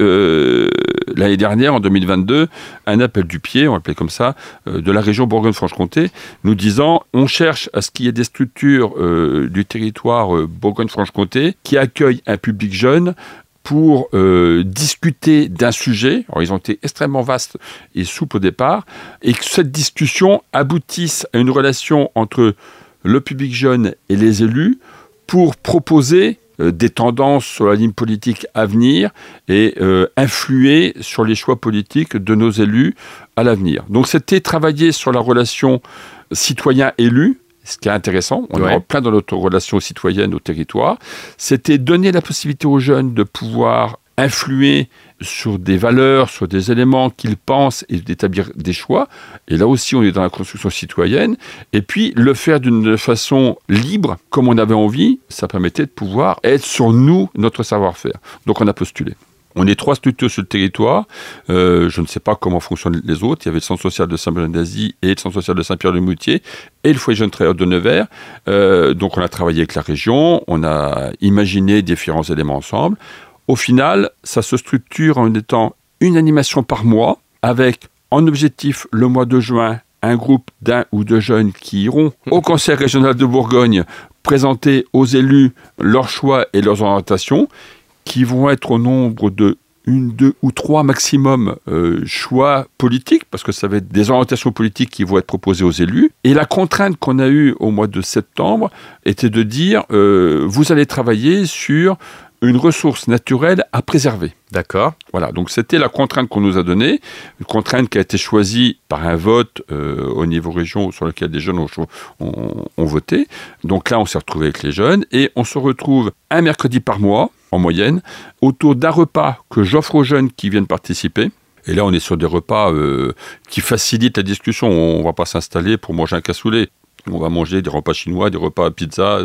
l'année dernière, en 2022, un appel du pied, on l'appelait comme ça, de la région Bourgogne-Franche-Comté, nous disant on cherche à ce qu'il y ait des structures du territoire Bourgogne-Franche-Comté qui accueillent un public jeune pour discuter d'un sujet. Alors, ils ont été extrêmement vastes et souples au départ, et que cette discussion aboutisse à une relation entre le public jeune et les élus pour proposer des tendances sur la ligne politique à venir et influer sur les choix politiques de nos élus à l'avenir. Donc c'était travailler sur la relation citoyen-élu, ce qui est intéressant, on est en plein dans notre relation citoyenne au territoire. C'était donner la possibilité aux jeunes de pouvoir influer sur des valeurs, sur des éléments qu'ils pensent et d'établir des choix. Et là aussi, on est dans la construction citoyenne. Et puis, le faire d'une façon libre, comme on avait envie, ça permettait de pouvoir être sur nous, notre savoir-faire. Donc, on a postulé. On est 3 structures sur le territoire. Je ne sais pas comment fonctionnent les autres. Il y avait le centre social de Saint-Bernard-d'Azy et le centre social de Saint-Pierre-de-Moutier et le foyer jeune travailleur de Nevers. Donc, on a travaillé avec la région. On a imaginé différents éléments ensemble. Au final, ça se structure en étant une animation par mois avec, en objectif, le mois de juin, un groupe d'1 ou 2 jeunes qui iront au Conseil régional de Bourgogne présenter aux élus leurs choix et leurs orientations, qui vont être au nombre de 1, 2 ou 3 maximum choix politiques, parce que ça va être des orientations politiques qui vont être proposées aux élus. Et la contrainte qu'on a eue au mois de septembre était de dire vous allez travailler sur une ressource naturelle à préserver.
D'accord.
Voilà, donc c'était la contrainte qu'on nous a donnée, une contrainte qui a été choisie par un vote au niveau région sur lequel les jeunes ont voté. Donc là, on s'est retrouvé avec les jeunes et on se retrouve un mercredi par mois, en moyenne, autour d'un repas que j'offre aux jeunes qui viennent participer. Et là, on est sur des repas qui facilitent la discussion. On ne va pas s'installer pour manger un cassoulet. On va manger des repas chinois, des repas à pizza,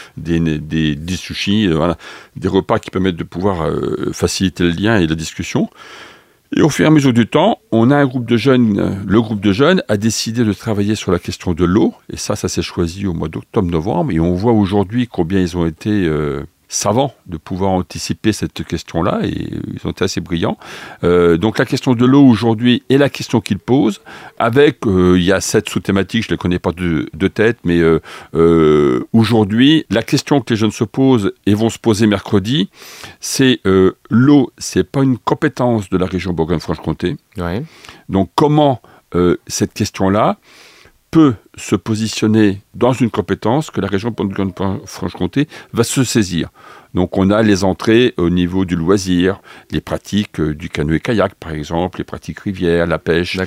des sushis, voilà, des repas qui permettent de pouvoir faciliter le lien et la discussion. Et au fur et à mesure du temps, on a un groupe de jeunes, le groupe de jeunes a décidé de travailler sur la question de l'eau. Et ça s'est choisi au mois d'octobre-novembre. Et on voit aujourd'hui combien ils ont été savants de pouvoir anticiper cette question-là, et ils ont été assez brillants. Donc la question de l'eau aujourd'hui est la question qu'ils posent, avec, il y a 7 sous-thématiques, je ne les connais pas de tête, mais aujourd'hui, la question que les jeunes se posent et vont se poser mercredi, c'est l'eau, c'est pas une compétence de la région Bourgogne-Franche-Comté.
Ouais.
Donc comment cette question-là peut se positionner dans une compétence que la région Bourgogne-Franche-Comté va se saisir. Donc on a les entrées au niveau du loisir, les pratiques du canoë-kayak par exemple, les pratiques rivières, la pêche,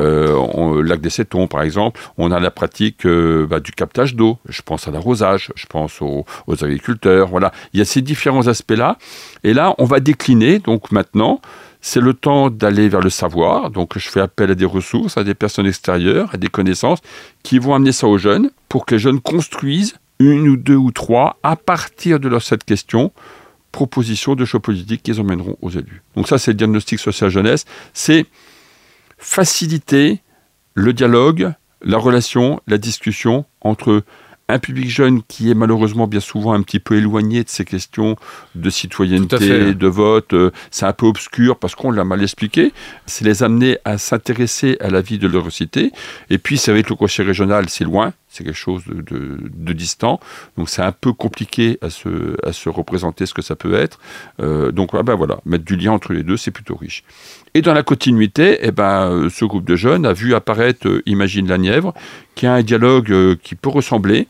lac des Settons par exemple. On a la pratique du captage d'eau, je pense à l'arrosage, je pense aux agriculteurs, voilà. Il y a ces différents aspects-là. Et là, on va décliner, donc maintenant, c'est le temps d'aller vers le savoir. Donc, je fais appel à des ressources, à des personnes extérieures, à des connaissances qui vont amener ça aux jeunes pour que les jeunes construisent 1 ou 2 ou 3 à partir de cette question, propositions de choix politiques qu'ils emmèneront aux élus. Donc ça, c'est le diagnostic social jeunesse. C'est faciliter le dialogue, la relation, la discussion entre un public jeune qui est malheureusement bien souvent un petit peu éloigné de ces questions de citoyenneté, de vote. C'est un peu obscur parce qu'on l'a mal expliqué. C'est les amener à s'intéresser à la vie de leur cité. Et puis, c'est avec le conseil régional, c'est loin. C'est quelque chose de distant. Donc, c'est un peu compliqué à se représenter ce que ça peut être. Donc, voilà, mettre du lien entre les deux, c'est plutôt riche. Et dans la continuité, ce groupe de jeunes a vu apparaître Imagine la Nièvre, qui a un dialogue qui peut ressembler,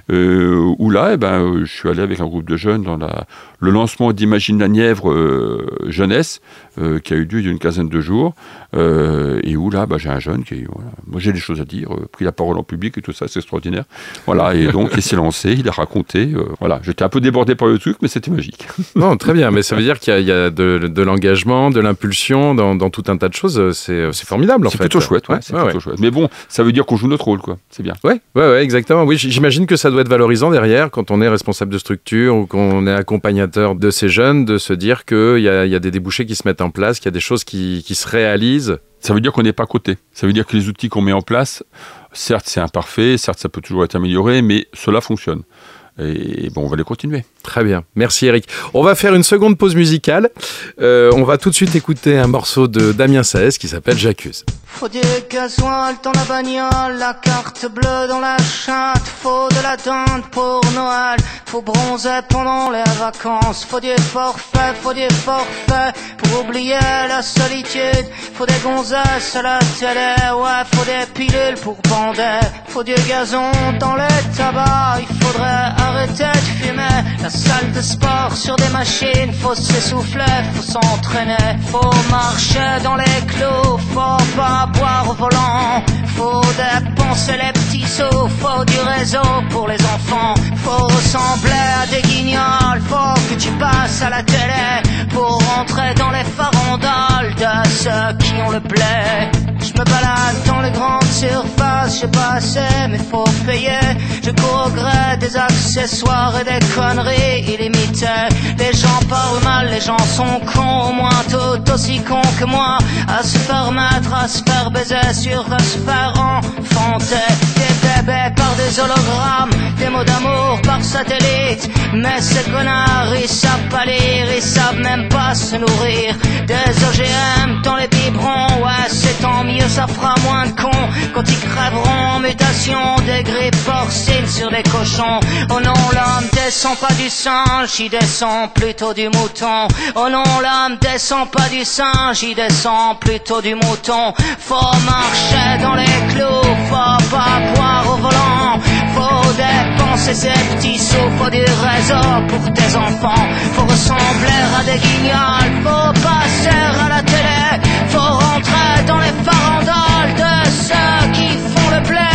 où là, je suis allé avec un groupe de jeunes dans le lancement d'Imagine la Nièvre jeunesse, qui a eu lieu il y a une quinzaine de jours, et où là, j'ai un jeune qui, voilà, moi j'ai des choses à dire, pris la parole en public et tout ça, c'est extraordinaire. Voilà, et donc il s'est lancé, il a raconté, voilà, j'étais un peu débordé par le truc, mais c'était magique.
Non, très bien, mais ça veut dire qu'il y a de l'engagement, de l'impulsion dans tout un tas de choses, c'est formidable en fait.
C'est plutôt chouette, plutôt chouette. Mais bon, ça veut dire qu'on joue notre rôle, quoi, c'est bien.
Ouais, exactement, oui, j'imagine que ça doit être valorisant derrière, quand on est responsable de structure ou qu'on est accompagnateur de ces jeunes, de se dire qu'il y a des débouchés qui se mettent en place, qu'il y a des choses qui se réalisent.
Ça veut dire qu'on n'est pas à côté. Ça veut dire que les outils qu'on met en place, certes c'est imparfait, certes ça peut toujours être amélioré, mais cela fonctionne. Et bon, on va les continuer.
Très bien, merci Eric. On va faire une seconde pause musicale. On va tout de suite écouter un morceau de Damien Saez qui s'appelle J'accuse.
Faut du gasoil dans la bagnole, la carte bleue dans la chatte. Faut de la dinde pour Noël, faut bronzer pendant les vacances. Faut du forfait pour oublier la solitude. Faut des gonzesses à la télé, ouais, faut des pilules pour bander. Faut du gazon dans les tabacs, il faudrait arrêter de fumer. La salle de sport sur des machines, faut s'essouffler, faut s'entraîner. Faut marcher dans les clous, faut pas boire au volant. Faut dépenser les petits sous, faut du réseau pour les enfants. Faut ressembler à des guignols, faut que tu passes à la télé pour rentrer dans les farandoles de ceux qui ont le blé. Je me balade dans les grandes surfaces, j'ai pas assez mais faut payer. Je cours au gré des accessoires et des conneries illimitées. Les gens parlent mal, les gens sont cons, au moins tout aussi cons que moi. À se faire mettre, à se faire baiser, sur à se faire enfanter. Des bébés par des hologrammes, des mots d'amour par satellite. Mais ces connards, ils savent pas lire, ils savent même pas se nourrir. Des OGM dans les biberons, ouais c'est tant mieux, ça fera moins de cons quand ils crèveront en mutation. Des grippes porcines sur des cochons. Oh non, l'homme descend pas du singe, il descend plutôt du mouton. Oh non, l'homme descend pas du singe, il descend plutôt du mouton. Faut marcher dans les clous, faut pas boire au volant. Faut dépenser ses petits sous, faut du réseau pour tes enfants. Faut ressembler à des guignols, faut passer à la télé. Faut rentrer dans les farandoles de ceux qui font le blé.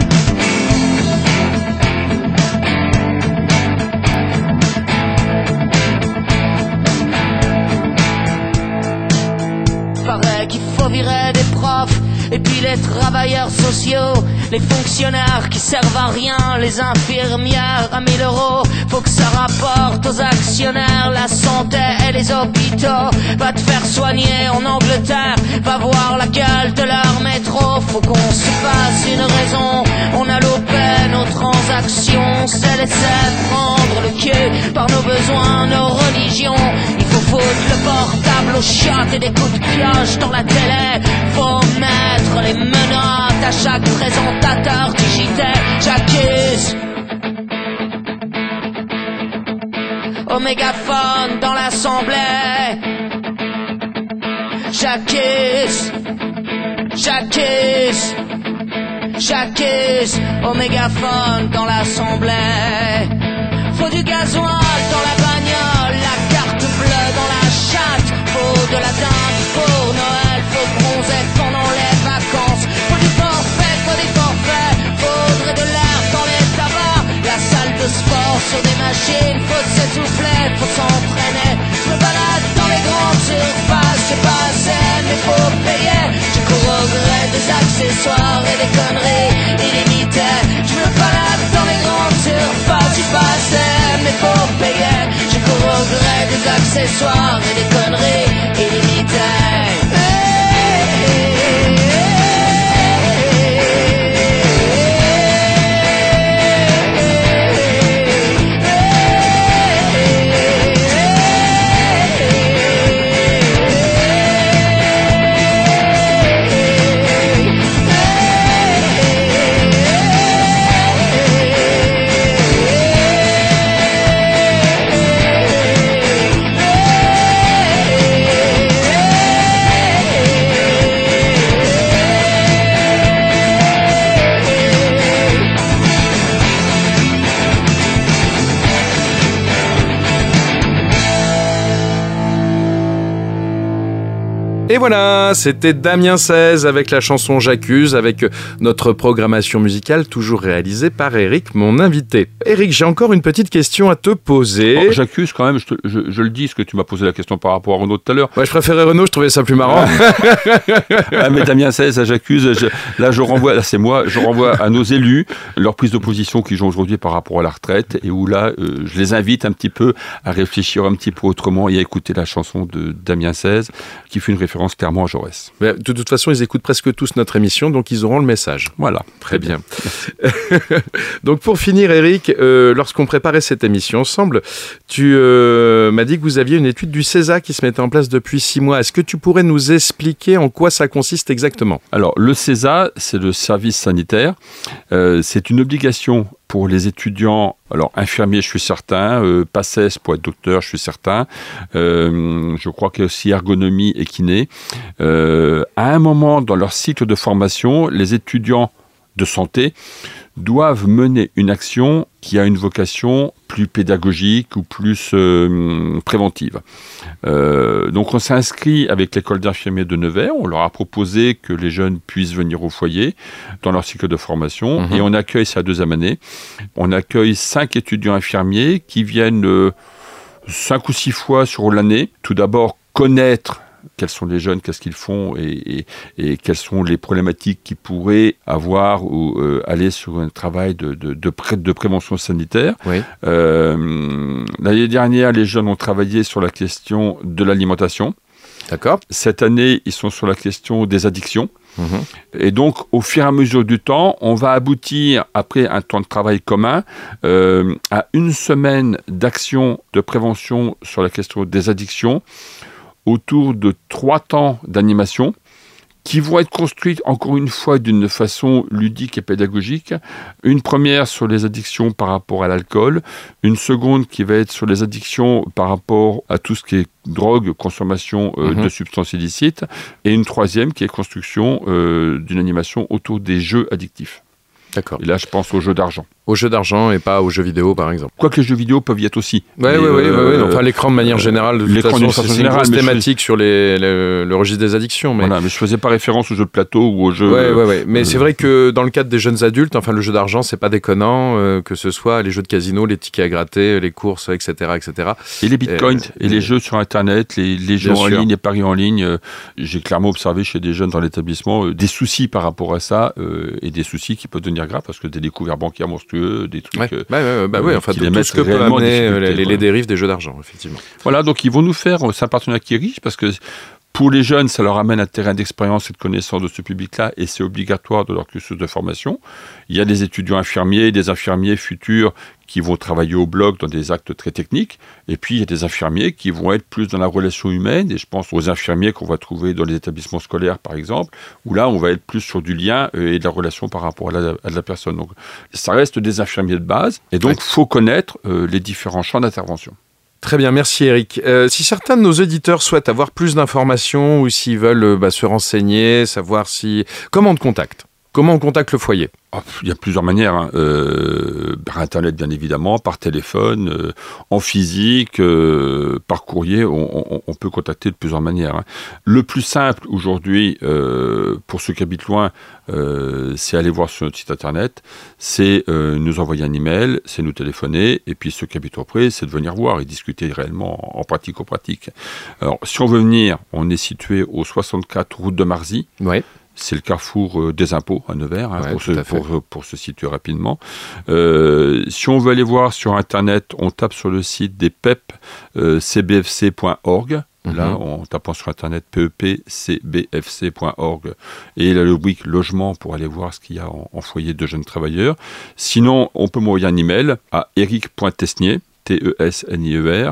Paraît qu'il faut virer des profs, et puis les travailleurs sociaux, les fonctionnaires qui servent à rien, les infirmières à 1000 €. Faut que ça rapporte aux actionnaires, la santé et les hôpitaux. Va te faire soigner en Angleterre, va voir la gueule de leur métro. Faut qu'on se fasse une raison, on a loupé nos transactions. C'est laisser prendre le cul par nos besoins, nos religions. Il faut foutre le portable aux chiottes et des coups de pioche dans la télé. Faut mettre les menottes à chaque présentateur du JT. J'accuse. Au mégaphone dans l'assemblée. J'accuse. J'accuse. J'accuse. Au mégaphone dans l'assemblée. Faut du gasoil dans la bagnole, la carte bleue dans la chatte. Faut de la dinde pour Noël, faut bronzer pendant les vacances. Faut du forfait, faudrait de l'air dans les tabacs. La salle de sport sur des machines, faut s'essouffler, faut s'entraîner. Je me balade dans les grandes surfaces, j'ai pas assez mais faut payer. Je cours au gré des accessoires et des conneries illimitées. Je me balade dans les grandes surfaces, j'ai pas assez mais faut payer. Je cours au gré des accessoires et des conneries illimitées.
Et voilà, c'était Damien Saez avec la chanson J'accuse, avec notre programmation musicale toujours réalisée par Eric, mon invité. Eric, j'ai encore une petite question à te poser.
Oh, j'accuse quand même, je le dis, parce que tu m'as posé la question par rapport à Renaud tout à l'heure.
Ouais, je préférais Renaud, je trouvais ça plus marrant.
Ah, mais Damien Saez, j'accuse, je renvoie à nos élus, leur prise de position qu'ils ont aujourd'hui par rapport à la retraite, et où là, je les invite un petit peu à réfléchir un petit peu autrement et à écouter la chanson de Damien Saez, qui fait une référence l'occurrence Clermont à Jaurès.
Mais de toute façon, ils écoutent presque tous notre émission, donc ils auront le message.
Voilà.
Très bien. Donc pour finir, Eric, lorsqu'on préparait cette émission ensemble, tu m'as dit que vous aviez une étude du CESA qui se mettait en place depuis 6 mois. Est-ce que tu pourrais nous expliquer en quoi ça consiste exactement ?
Alors, le CESA, c'est le service sanitaire. C'est une obligation pour les étudiants, alors infirmiers, je suis certain, PACES pour être docteur, je suis certain. Je crois qu'il y a aussi ergonomie et kiné. À un moment dans leur cycle de formation, les étudiants de santé doivent mener une action qui a une vocation plus pédagogique ou plus préventive. Donc on s'est inscrit avec l'école d'infirmiers de Nevers, on leur a proposé que les jeunes puissent venir au foyer dans leur cycle de formation, et on accueille, c'est la 2e année, on accueille 5 étudiants infirmiers qui viennent 5 ou 6 fois sur l'année, tout d'abord connaître quels sont les jeunes, qu'est-ce qu'ils font et quelles sont les problématiques qu'ils pourraient avoir ou aller sur un travail de prévention sanitaire.
Oui.
L'année dernière, les jeunes ont travaillé sur la question de l'alimentation.
D'accord.
Cette année, ils sont sur la question des addictions. Et donc, au fur et à mesure du temps, on va aboutir, après un temps de travail commun, à 1 semaine d'action de prévention sur la question des addictions, autour de 3 temps d'animation qui vont être construites, encore une fois, d'une façon ludique et pédagogique. Une première sur les addictions par rapport à l'alcool, une seconde qui va être sur les addictions par rapport à tout ce qui est drogue, consommation de substances illicites, et une troisième qui est construction d'une animation autour des jeux addictifs.
D'accord.
Et là, je pense aux jeux d'argent.
Aux jeux d'argent et pas aux jeux vidéo, par exemple.
Quoique les jeux vidéo peuvent y être aussi.
Oui. Enfin, l'écran de manière générale, de toute façon, c'est une grosse thématique sur le registre des addictions. Mais...
Voilà, mais je faisais pas référence aux jeux de plateau ou aux jeux...
Oui. Mais c'est vrai que dans le cadre des jeunes adultes, enfin, le jeu d'argent, c'est pas déconnant, que ce soit les jeux de casino, les tickets à gratter, les courses, etc.
Et les bitcoins, et les jeux sur Internet, les jeux en ligne, les paris en ligne. J'ai clairement observé chez des jeunes dans l'établissement des soucis par rapport à ça, et des soucis qui peuvent devenir graves, parce que des découverts bancaires monstrueux, des trucs...
Enfin, tout ce que peut amener les dérives des jeux d'argent, effectivement.
Voilà, donc ils vont nous faire, c'est un partenariat qui est riche, parce que pour les jeunes, ça leur amène un terrain d'expérience et de connaissance de ce public-là, et c'est obligatoire de leur cursus de formation. Il y a des étudiants infirmiers, des infirmiers futurs qui vont travailler au bloc dans des actes très techniques, et puis il y a des infirmiers qui vont être plus dans la relation humaine, et je pense aux infirmiers qu'on va trouver dans les établissements scolaires, par exemple, où là, on va être plus sur du lien et de la relation par rapport à la personne. Donc, ça reste des infirmiers de base, et donc, faut connaître les différents champs d'intervention.
Très bien, merci Eric. Si certains de nos auditeurs souhaitent avoir plus d'informations ou s'ils veulent se renseigner, savoir comment on te contacte ? Comment on contacte le foyer ?
Il y a plusieurs manières, par Internet bien évidemment, par téléphone, en physique, par courrier, on peut contacter de plusieurs manières. Le plus simple aujourd'hui, pour ceux qui habitent loin, c'est aller voir sur notre site Internet, c'est nous envoyer un email, c'est nous téléphoner, et puis ceux qui habitent auprès, c'est de venir voir et discuter réellement en pratique. Alors, si on veut venir, on est situé au 64 route de Marzy.
Oui.
C'est le carrefour des impôts à Nevers, pour se situer rapidement. Si on veut aller voir sur Internet, on tape sur le site des PEP, cbfc.org. Là, en tapant sur Internet pepcbfc.org, et la rubrique logement pour aller voir ce qu'il y a en foyer de jeunes travailleurs. Sinon, on peut m'envoyer un email à eric.tesnier, tesnier,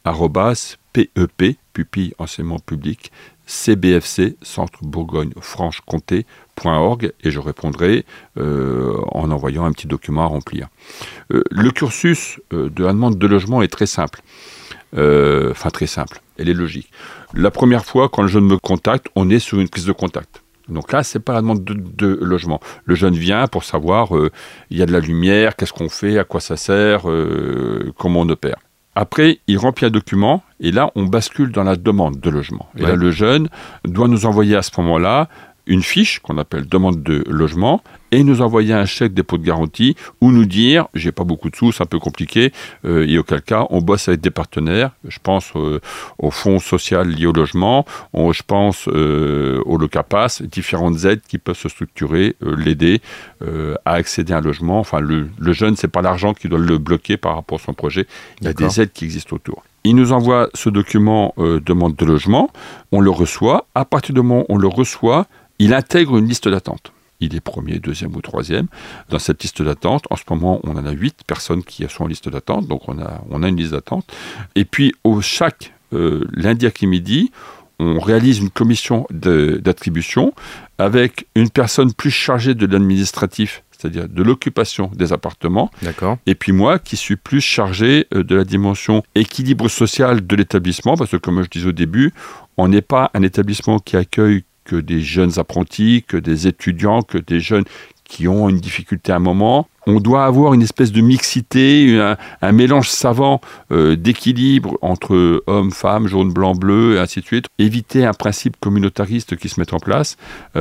@pep, pupille enseignement public, CBFC, Centre Bourgogne-Franche-Comté.org, et je répondrai en envoyant un petit document à remplir. Le cursus de la demande de logement est très simple. Très simple, elle est logique. La première fois, quand le jeune me contacte, on est sur une prise de contact. Donc là, c'est pas la demande de logement. Le jeune vient pour savoir, il y a de la lumière, qu'est-ce qu'on fait, à quoi ça sert, comment on opère. Après, il remplit un document, et là, on bascule dans la demande de logement. Et là, le jeune doit nous envoyer à ce moment-là une fiche qu'on appelle demande de logement, et nous envoyer un chèque dépôt de garantie, ou nous dire, j'ai pas beaucoup de sous, c'est un peu compliqué, et auquel cas, on bosse avec des partenaires. Je pense au fonds social lié au logement, je pense au Locapass, différentes aides qui peuvent se structurer, l'aider à accéder à un logement. Enfin, le jeune, c'est pas l'argent qui doit le bloquer par rapport à son projet. Il y a des aides qui existent autour. Il nous envoie ce document demande de logement, on le reçoit. À partir du moment où on le reçoit, il intègre une liste d'attente. Il est premier, deuxième ou troisième dans cette liste d'attente. En ce moment, on en a 8 personnes qui sont en liste d'attente, donc on a une liste d'attente. Et puis, chaque lundi après-midi, on réalise une commission d'attribution avec une personne plus chargée de l'administratif, c'est-à-dire de l'occupation des appartements.
D'accord.
Et puis moi, qui suis plus chargé de la dimension équilibre social de l'établissement, parce que comme je disais au début, on n'est pas un établissement qui accueille que des jeunes apprentis, que des étudiants, que des jeunes qui ont une difficulté à un moment. On doit avoir une espèce de mixité, un mélange savant d'équilibre entre hommes, femmes, jaune, blanc, bleu, et ainsi de suite. Éviter un principe communautariste qui se met en place.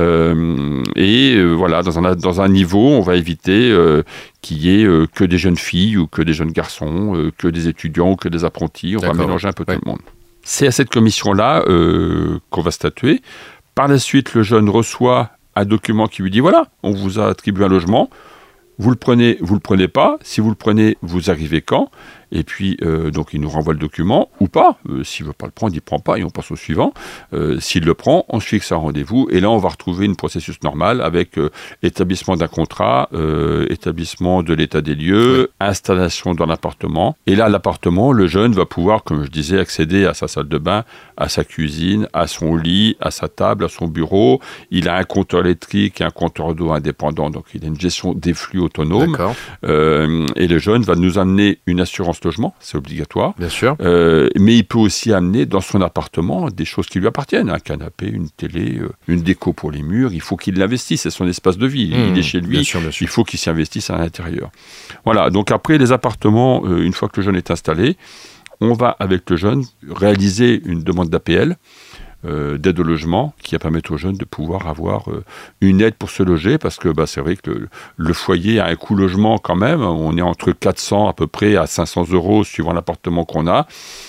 Voilà, dans un niveau, on va éviter qu'il y ait que des jeunes filles ou que des jeunes garçons, que des étudiants ou que des apprentis. On va mélanger un peu tout le monde. C'est à cette commission-là qu'on va statuer. Par la suite, le jeune reçoit un document qui lui dit, voilà, on vous a attribué un logement, vous le prenez pas, si vous le prenez, vous arrivez quand ? Et puis, donc, il nous renvoie le document, ou pas. S'il ne veut pas le prendre, il ne prend pas, et on passe au suivant. S'il le prend, on se fixe un rendez-vous, et là, on va retrouver un processus normal avec établissement d'un contrat, établissement de l'état des lieux, installation dans l'appartement. Et là, l'appartement, le jeune va pouvoir, comme je disais, accéder à sa salle de bain, à sa cuisine, à son lit, à sa table, à son bureau. Il a un compteur électrique et un compteur d'eau indépendant, donc il a une gestion des flux autonome. Et le jeune va nous amener une assurance logement, c'est obligatoire.
Bien sûr.
Mais il peut aussi amener dans son appartement des choses qui lui appartiennent, un canapé, une télé, une déco pour les murs. Il faut qu'il l'investisse, c'est son espace de vie. Il est chez lui, bien sûr. Il faut qu'il s'y investisse à l'intérieur. Voilà, donc après les appartements, une fois que le jeune est installé, on va avec le jeune réaliser une demande d'APL, d'aide au logement, qui va permettre aux jeunes de pouvoir avoir une aide pour se loger, parce que c'est vrai que le foyer a un coût logement quand même, on est entre 400 à peu près à 500 euros suivant l'appartement qu'on a,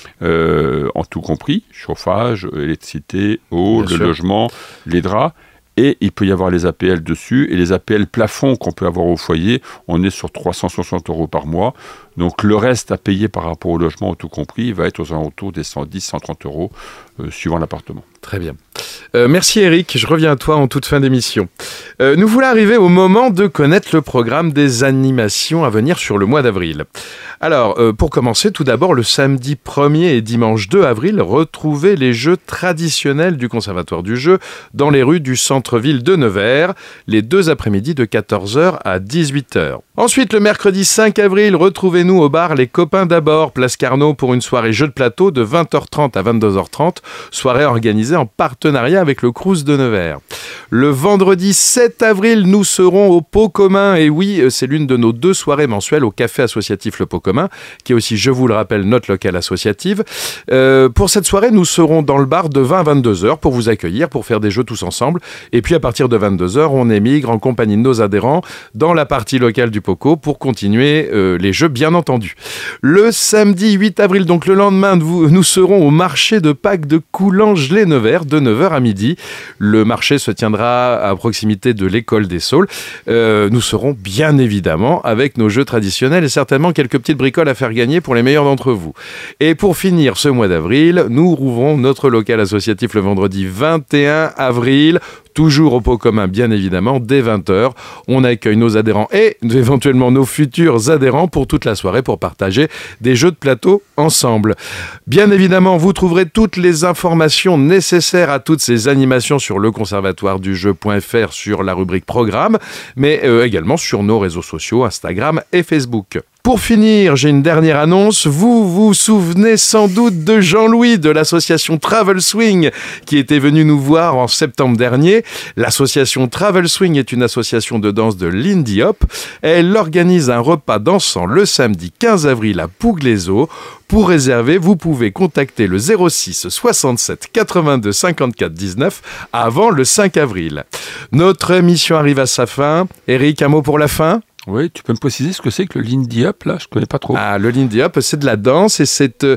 en tout compris, chauffage, électricité, eau, le logement, les draps. Et il peut y avoir les APL dessus, et les APL plafonds qu'on peut avoir au foyer, on est sur 360 euros par mois. Donc le reste à payer par rapport au logement, tout compris, va être aux alentours des 110, 130 euros suivant l'appartement.
Très bien. Merci Eric, je reviens à toi en toute fin d'émission. Nous voulons arriver au moment de connaître le programme des animations à venir sur le mois d'avril. Alors, pour commencer, tout d'abord, le samedi 1er et dimanche 2 avril, retrouvez les jeux traditionnels du Conservatoire du jeu dans les rues du centre-ville de Nevers, les 2 après-midi de 14h à 18h. Ensuite, le mercredi 5 avril, retrouvez-nous au bar Les Copains d'abord, place Carnot, pour une soirée jeu de plateau de 20h30 à 22h30, soirée organisée en partenariat avec le Crous de Nevers. Le vendredi 7 avril, nous serons au Pot Commun, et oui, c'est l'une de nos 2 soirées mensuelles au Café Associatif Le Pot Commun, qui est aussi, je vous le rappelle, notre locale associative. Pour cette soirée, nous serons dans le bar de 20 à 22h pour vous accueillir, pour faire des jeux tous ensemble, et puis à partir de 22h, on émigre en compagnie de nos adhérents dans la partie locale du Poco pour continuer les jeux, bien entendu. Le samedi 8 avril, donc le lendemain, nous serons au marché de Pâques de Coulanges-les-Nevers de 9h à midi. Le marché se tiendra à proximité de l'école des Saules. Nous serons bien évidemment avec nos jeux traditionnels et certainement quelques petites bricoles à faire gagner pour les meilleurs d'entre vous. Et pour finir ce mois d'avril, nous rouvrons notre local associatif le vendredi 21 avril. Toujours au Pot Commun, bien évidemment, dès 20h. On accueille nos adhérents et éventuellement nos futurs adhérents pour toute la soirée pour partager des jeux de plateau ensemble. Bien évidemment, vous trouverez toutes les informations nécessaires à toutes ces animations sur leconservatoiredujeu.fr sur la rubrique programme, mais également sur nos réseaux sociaux, Instagram et Facebook. Pour finir, j'ai une dernière annonce. Vous vous souvenez sans doute de Jean-Louis de l'association Travel Swing qui était venu nous voir en septembre dernier. L'association Travel Swing est une association de danse de Lindy Hop. Elle organise un repas dansant le samedi 15 avril à Pouglézo. Pour réserver, vous pouvez contacter le 06 67 82 54 19 avant le 5 avril. Notre émission arrive à sa fin. Eric, un mot pour la fin ?
Oui, tu peux me préciser ce que c'est que le Lindy Hop, là ? Je connais pas trop.
Ah, le Lindy Hop, c'est de la danse et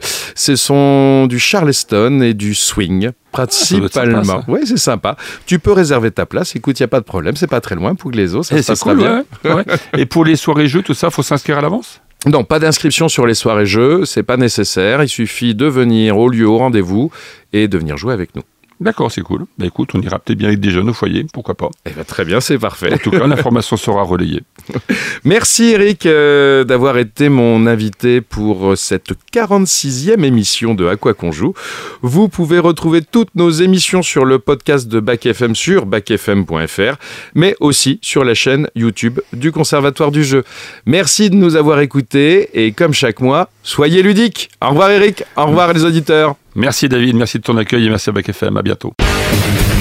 ce sont du Charleston et du swing, principalement.
Sympa,
oui, c'est sympa. Tu peux réserver ta place. Écoute, il n'y a pas de problème. C'est pas très loin, Pouglézo, ça se passera
cool,
bien.
Ouais. Et pour les soirées jeux, tout ça, faut s'inscrire à l'avance ?
Non, pas d'inscription sur les soirées jeux, c'est pas nécessaire. Il suffit de venir au lieu, au rendez-vous et de venir jouer avec nous.
D'accord, c'est cool. Bah écoute, on ira peut-être bien avec des jeunes au foyer, pourquoi pas.
Eh ben, très bien, c'est parfait.
En tout cas, l'information sera relayée.
Merci Eric d'avoir été mon invité pour cette 46e émission de À quoi qu'on joue. Vous pouvez retrouver toutes nos émissions sur le podcast de Bac FM sur bacfm.fr, mais aussi sur la chaîne YouTube du Conservatoire du jeu. Merci de nous avoir écoutés et comme chaque mois, soyez ludiques. Au revoir Eric, au revoir les auditeurs.
Merci David, merci de ton accueil et merci à Bac FM, à bientôt.